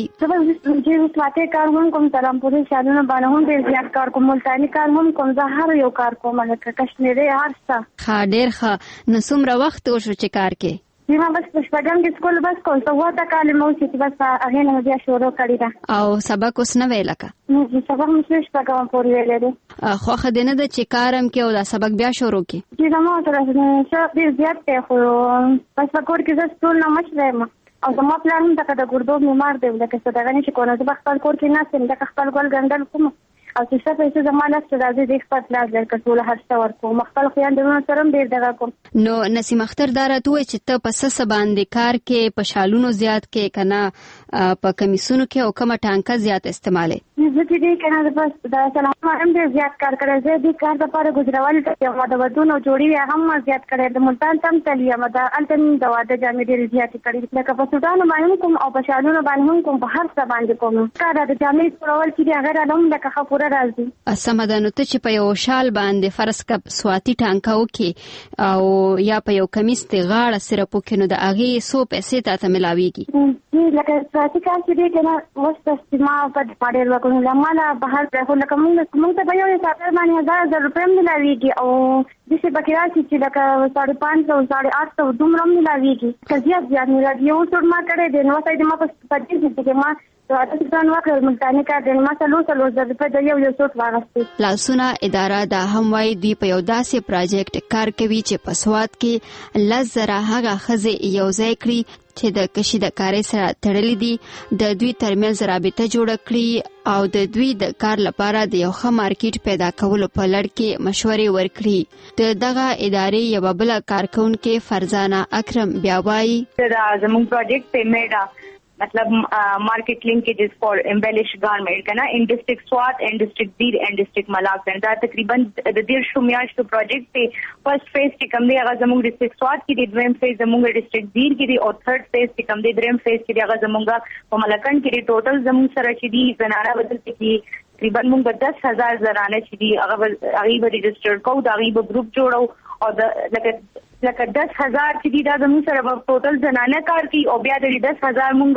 چې سواته کار هم کوم ترامپوري شادونه باندې هم ډیر زیات کار کوم ملتانی کار هم کوم زه هر یو کار کوم لکه کشمیري هر څه ښه ډیر ښه نو څومره وخت وشو چې کار کې ما بس پښپګم کې سکول بس کوم څه وته کال مو چې بس هغه نه بیا شروع کړی دا او سبق اوس نه ویل کا نو سبق مې پښپګم پورې ویلې خو خدای نه د چې کارم کې او دا سبق بیا شروع کی چې زموږ تر څه ډیر زیات ته خو بس پکور کې زه سکول نه مشرم او زما پلان هم د ګردوب بیمار دی لکه څه دغه نشي کولای زه خپل کور کې نه سم د خپل ګل ګندل کوم او چې څه پیسې زمانه ستاسو د خپل پلاس لکه ټول هر څه ورکو مخفل خو یاندونه سره ډیر دغه کوم نو نسیم اختر دارته وای چې ته په سس باندې کار کې په شالونو زیات کې کنه په کمیسونو کې او کومه ټانکا زیات استعماله زه چې کنه بس د سلام هم ډیر زیات کار کړی زه د کار لپاره ګجراوال ته یو د ودونو جوړی هم زیات کړی د ملتان تم تلیا مده التن د واده جامې ډیر زیات کړی لکه په سودان باندې کوم او په شالونو باندې کوم په هر څه باندې کوم کار د جامې جوړول چې هغه راوم لکه خپوره راځي سمدانو ته چې په یو شال باندې فرض کپ سواتی ټانکا وکي او یا په یو کمیس ته غاړه سره پوکې نو د اغه سو پیسې ته ملاويږي لکه سواتی کار چې کنه وسته استعمال په پاره وکړو لماله بهر په لکه موږ ته په یو حساب باندې 1000 روپۍ ملاويږي او د څه بکرا چې لکه 550 800 دومره ملاويږي کزيات زیات ملاويږي یو څور ما کړې د نو سایډ ما په دې چې ما ځان وکړ ملتانی کار د ما سلو زر په د یو څوټ واغستې لاسونه اداره د هموای دی په یو داسې پروجیکټ کار کوي چې په سواد کې لزره هغه خزه یو ځای کړی چې د کشیدکاری سره تړلې دي د دوی ترمنځ رابطه جوړ کړي او د دوی د کار لپاره د یو ښه مارکیټ پیدا کولو په لړ کې مشورې ورکړي د دغه ادارې یو بل کارکونکو فرزانه اکرم بیا وایي دا زموږ پروجیکټ په میډا मतलब market linkages for embellish garment का ना in district Swat and district Dir and district Malak दा तकरीबन द दीर शुमियाश तो प्रोजेक्ट पे फर्स्ट फेज के कम दे अगर जमुंग डिस्ट्रिक्ट स्वात की दी द्विम फेज जमुंग डिस्ट्रिक्ट दीर की दी और थर्ड फेज के कम दे द्विम फेज की दी अगर जमुंगा मलाकन की दी टोटल जमुंग सरची दी जनारा बदलते की तकरीबन मुंग 10,000 जनाने की अगर अगीब रजिस्टर्ड को अगीब ग्रुप जोड़ो और लगे 10,000 की दी दा जमुंग सर टोटल जनाने कार की और ब्या 10,000 मुंगा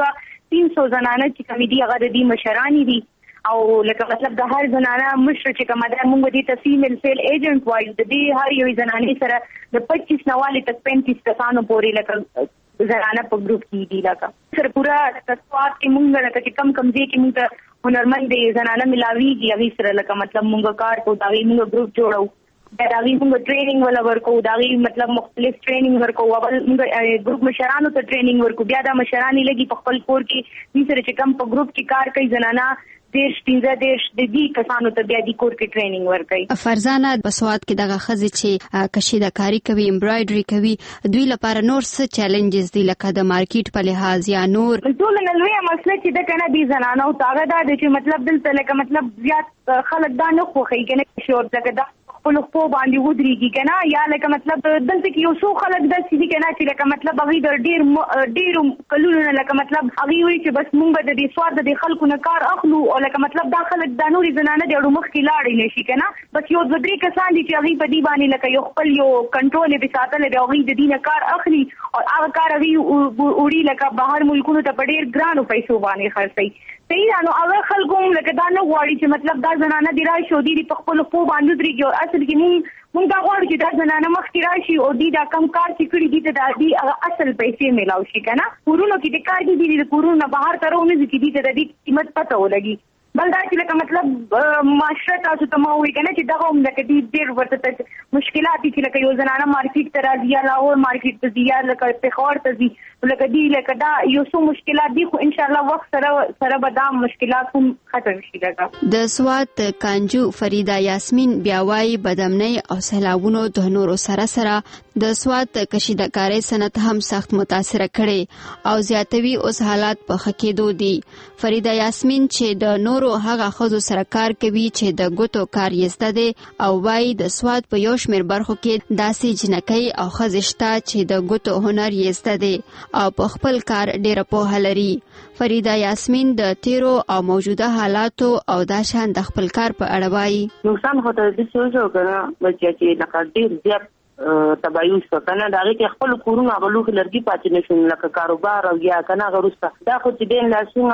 300 زنانه چې کوم دي هغه د دې مشرانی دي او لکه مطلب د هر زنانه مشر چې کومه ده موږ دې ته فیمیل سیل ایجنټ وایو د دې هر یو زنانې سره د 25 نواله تک 35 کسانو پورې لکه زنانه په ګروپ کې دي لکه سره پورا تاسوات کې موږ لکه چې کم دي کې موږ هنرمند زنانه ملاويږي هغه سره لکه مطلب موږ کار کوو دا موږ ګروپ جوړو دا موږ ټریننګ ولا ورکو دا مطلب مختلف ټریننګ ورکو او موږ ګروپ مشرانو ته ټریننګ ورکو بیا دا مشرانی لګي په خپل کور کې دې سره چې کم په ګروپ کې کار کوي زنانه دیش د دې کسانو ته بیا د کور کې ټریننګ ورکړي. فرزانه په سواد کې دغه خزې چې کشیدګري کوي امبرایډري کوي دوی لپاره نور څه چیلنجز دي لکه د مارکیټ په لحاظ یا نور ټول نلوي مسله چې د کنه دي زنانو تاغه دا چې مطلب دلته لکه مطلب زیات خلک دا نه خوخي کنه شور دغه خپل خو باندې ودرېږي کنه یا لکه مطلب دلته کې یو څو خلک د سړي کنه چې لکه مطلب هغه ډیر کلونه لکه مطلب هغه وی چې بس مونږ د دې سواد د خلکو نه کار اخلو او لکه مطلب دا خلک د نوري زنانه د اړو مخ کې لاړې نشي کنه بس یو ځدري کسان دي چې هغه په دې باندې لکه یو خپل یو کنټرول به ساتل دی هغه د دې نه کار اخلي او هغه کار هغه وړي لکه بهر ملکونو ته په ډیر ګرانو پیسو باندې خرڅي صحیح نو هغه خلکو لکه دا نه غواړي چې مطلب دا زنانه دی راشي او دی په خپل خو باندې درېږي او اصل کې مونږ دا غواړو چې دا زنانه مخکې راشي او دی دا کم کار چې کړی دي ته د دې اصل پیسې میلاو شي کنه کورونو کې د کار دي د کورونو بهر ترونه چې دي ته د دې قیمت پته ولګي بل دا چې لکه مطلب معاشره تاسو ته مو وی کنه چې دا هم لکه دې ډېر ورته مشکلات دي چې لکه یو زنانه مارکیټ ته راځي یا لاهور مارکیټ ته ځي یا لکه پېښور ته ځي لکه دې لکه دا یو څو مشکلات دي خو ان شاء الله وخت سره به دا مشکلات هم ختم شي لکه د سواد کانجو فریدا یاسمین بیاوای بدامنۍ او سیلابونو د نورو سره د سواد کشیدګرۍ صنعت هم سخت متاثر کړي او زیاتوي اوس حالات په خکېدو دي فریدا یاسمین چې د نورو هغه خزو سره کار کوي چې د ګوتو کار یې زده دي او وايي د سواد په یو شمېر برخو کې داسې جنکۍ او ښځې شته چې د ګوتو هنر یې زده دي او په خپل کار ډېره پوهه لري. فریدا یاسمین د تیرو او موجوده حالاتو او دا شان د خپل کار په اړه وایي نقصان خو ته د څه جوړ کړه بلکې چې لکه ډېر زیات تباین شو کنه دا کې خپل کورونه غلوخ لرګي پاتې نشون لکه کاروبار او یا کنه غروسته دا خو چې دین لاسونه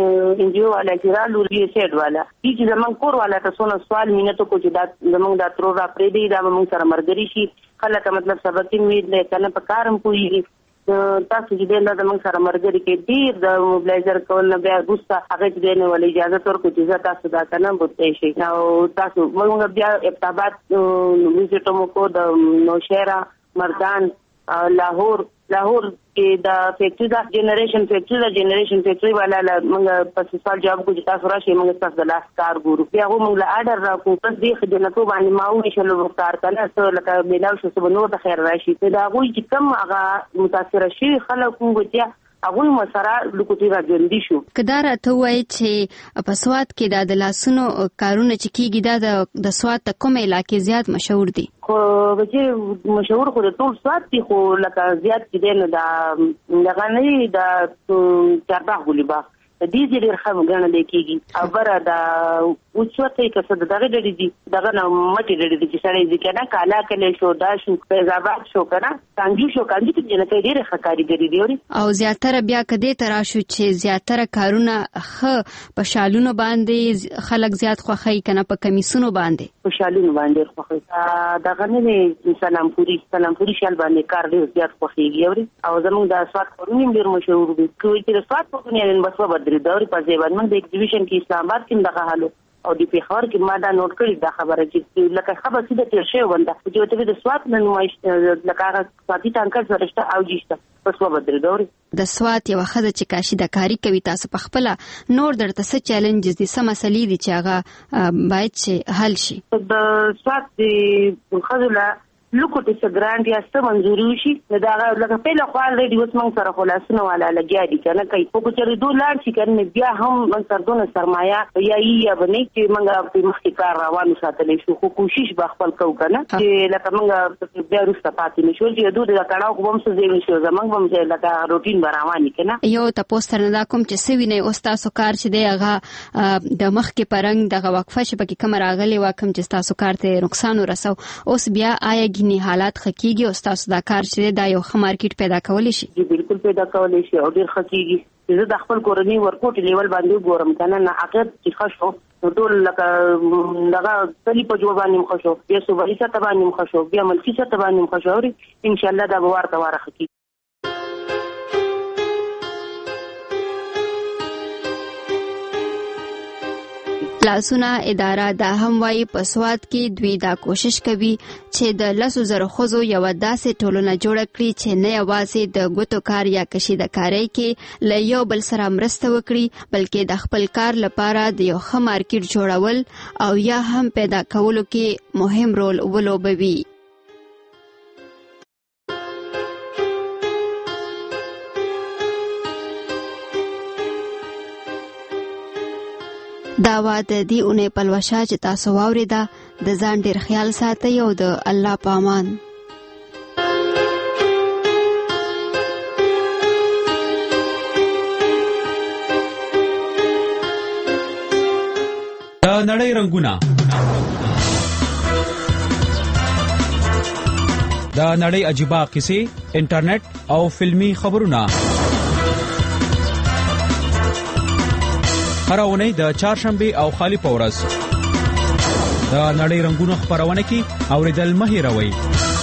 انجیو والا چې رالو ری سیټ والا چې زمون کور والا تاسو نو سوال مینه ته کو چې دا زمون دا تر را پرې دی دا موږ سره مرګري شي خلک مطلب سبق امید له کنه په کارم کوي تاسو چې دین دا موږ سره مرګري کې ډیر د موبلایزر کول نه بیا غوسه هغه دې نه ولې اجازه ورکړو چې تاسو دا کنه بوتې شي او تاسو موږ بیا ابتابات ویزټ مو کو د نوشهرا مردان لاهور کې دا فیکټری دا جنریشن والا موږ په سوال جواب کو چې تاسو راشي موږ تاسو د لاس کار ګورو بیا موږ له اډر را کو پس دې خدماتو باندې ماو نشلو وکړ کله څه لکه ملاو شو سب نور د خیر راشي دا غوي چې کم هغه متاثر شي خلک موږ هغه مسره لکوټی راځندې شو کدار ته وای چې په سواد کې د لاسونو کارونه چې کیږي دا د سواد ته کومه علاقې زیات مشهور دي خو چې مشهور خو د ټول سواد کې خو لکه زیات کې نه دا غنی دا چارباغ ګلیبا د دې ډېر خام غنه لیکيږي او بره دا اوڅوته کسه دغه ډېر دي دغه نو مټي ډېر دي چې سړی ځکه نه کالا کله شو دا شو فیضاباد شو کنه څنګه شو کاندي چې نه کوي ډېر خکاری دی او زیاتره بیا کدی ترا شو چې زیاتره کارونه په شالونو باندې خلک زیات خوخی کنه په کمیسونو باندې په شالونو باندې خوخی دغه نه سلام پوری شال باندې کار ډېر زیات خوخیږي او زموږ د سواد کورنیم ډېر مشهور دي کوي چې سواد په دنیا کې بس بدري دوري په ځای باندې د ایگزیبیشن کې اسلام آباد کې دغه حالو او د پیښور کې ما دا نوٹ کړی دا خبره چې لکه خبره سیده تیر شوی ونده چې ته د سواد نه نمایش لکه هغه ساتي تانکر سرهشته او جيشته پس و بدري دوري د سواد یو خزه چې کاشیدګري کوي تاسو په خپل نور درته څه چیلنجز دي سم مسلې دي چې هغه باید چې حل شي د سواد د خزله لوکو ته ګرانټ یا څه منځوري وشي دا لکه په لخوال ریډي اوس موږ سره خلاصونه والا لګیا دي کنه کوي په کوچري دولار چې کنه بیا هم موږ سره دونه سرمایه یا باندې چې موږ په مخکې کار روانو ساتلې شو خو کوشش به خپل کو کنه چې لکه موږ بیا رسته پاتې نشو چې دوی دا کړهو کوم څه زیوي شو زمونږ هم چې لکه روټین رواني کنه یو تاسو سره دا کوم چې سوي نه اوس تاسو کار چې دی هغه د مخکې پرنګ دغه وقفه چې پکې کوم راغلي واکم چې تاسو کار ته نقصان ورسو اوس بیا آیا ذهني حالات ښه کیږي او ستاسو دا کار چې دا یو ښه مارکیټ پیدا کولی شي؟ بالکل پیدا کولی شي او ډېر ښه کیږي. زه د خپل کورنۍ ورکوټ لیول باندې ګورم کنه نه حقیقت چې ښه شو ټول لکه دغه کلی په جوړ باندې ښه شو بیا صوبایي سطح باندې ښه شو بیا ملکي سطح باندې ښه شو ان شاء الله دا به ورته واره ښه کیږي. لاسونه اداره دا هم وایي په سواد کې دوی دا کوشش کوي چې د 10,000 ښځو یوه داسې ټولنه جوړه کړي چې نه یوازې د ګوتو کار یا کشیدکارۍ کې له یو بل سره مرسته وکړي بلکې د خپل کار لپاره د یو ښه مارکیټ جوړول او یا هم پیدا کولو کې مهم رول ولوبوي. دا وا د دې اونۍ پلوشه چې تاسو واورېده د ځان ډېر خیال ساتئ او د الله په امان. د نړۍ رنګونه د نړۍ عجیبه قصې انټرنیټ او فلمی خبرونه هر اونۍ د چهارشنبه او خالی په ورځ د نړۍ رنګونو خبرونه کې اوریدل مه هېروئ.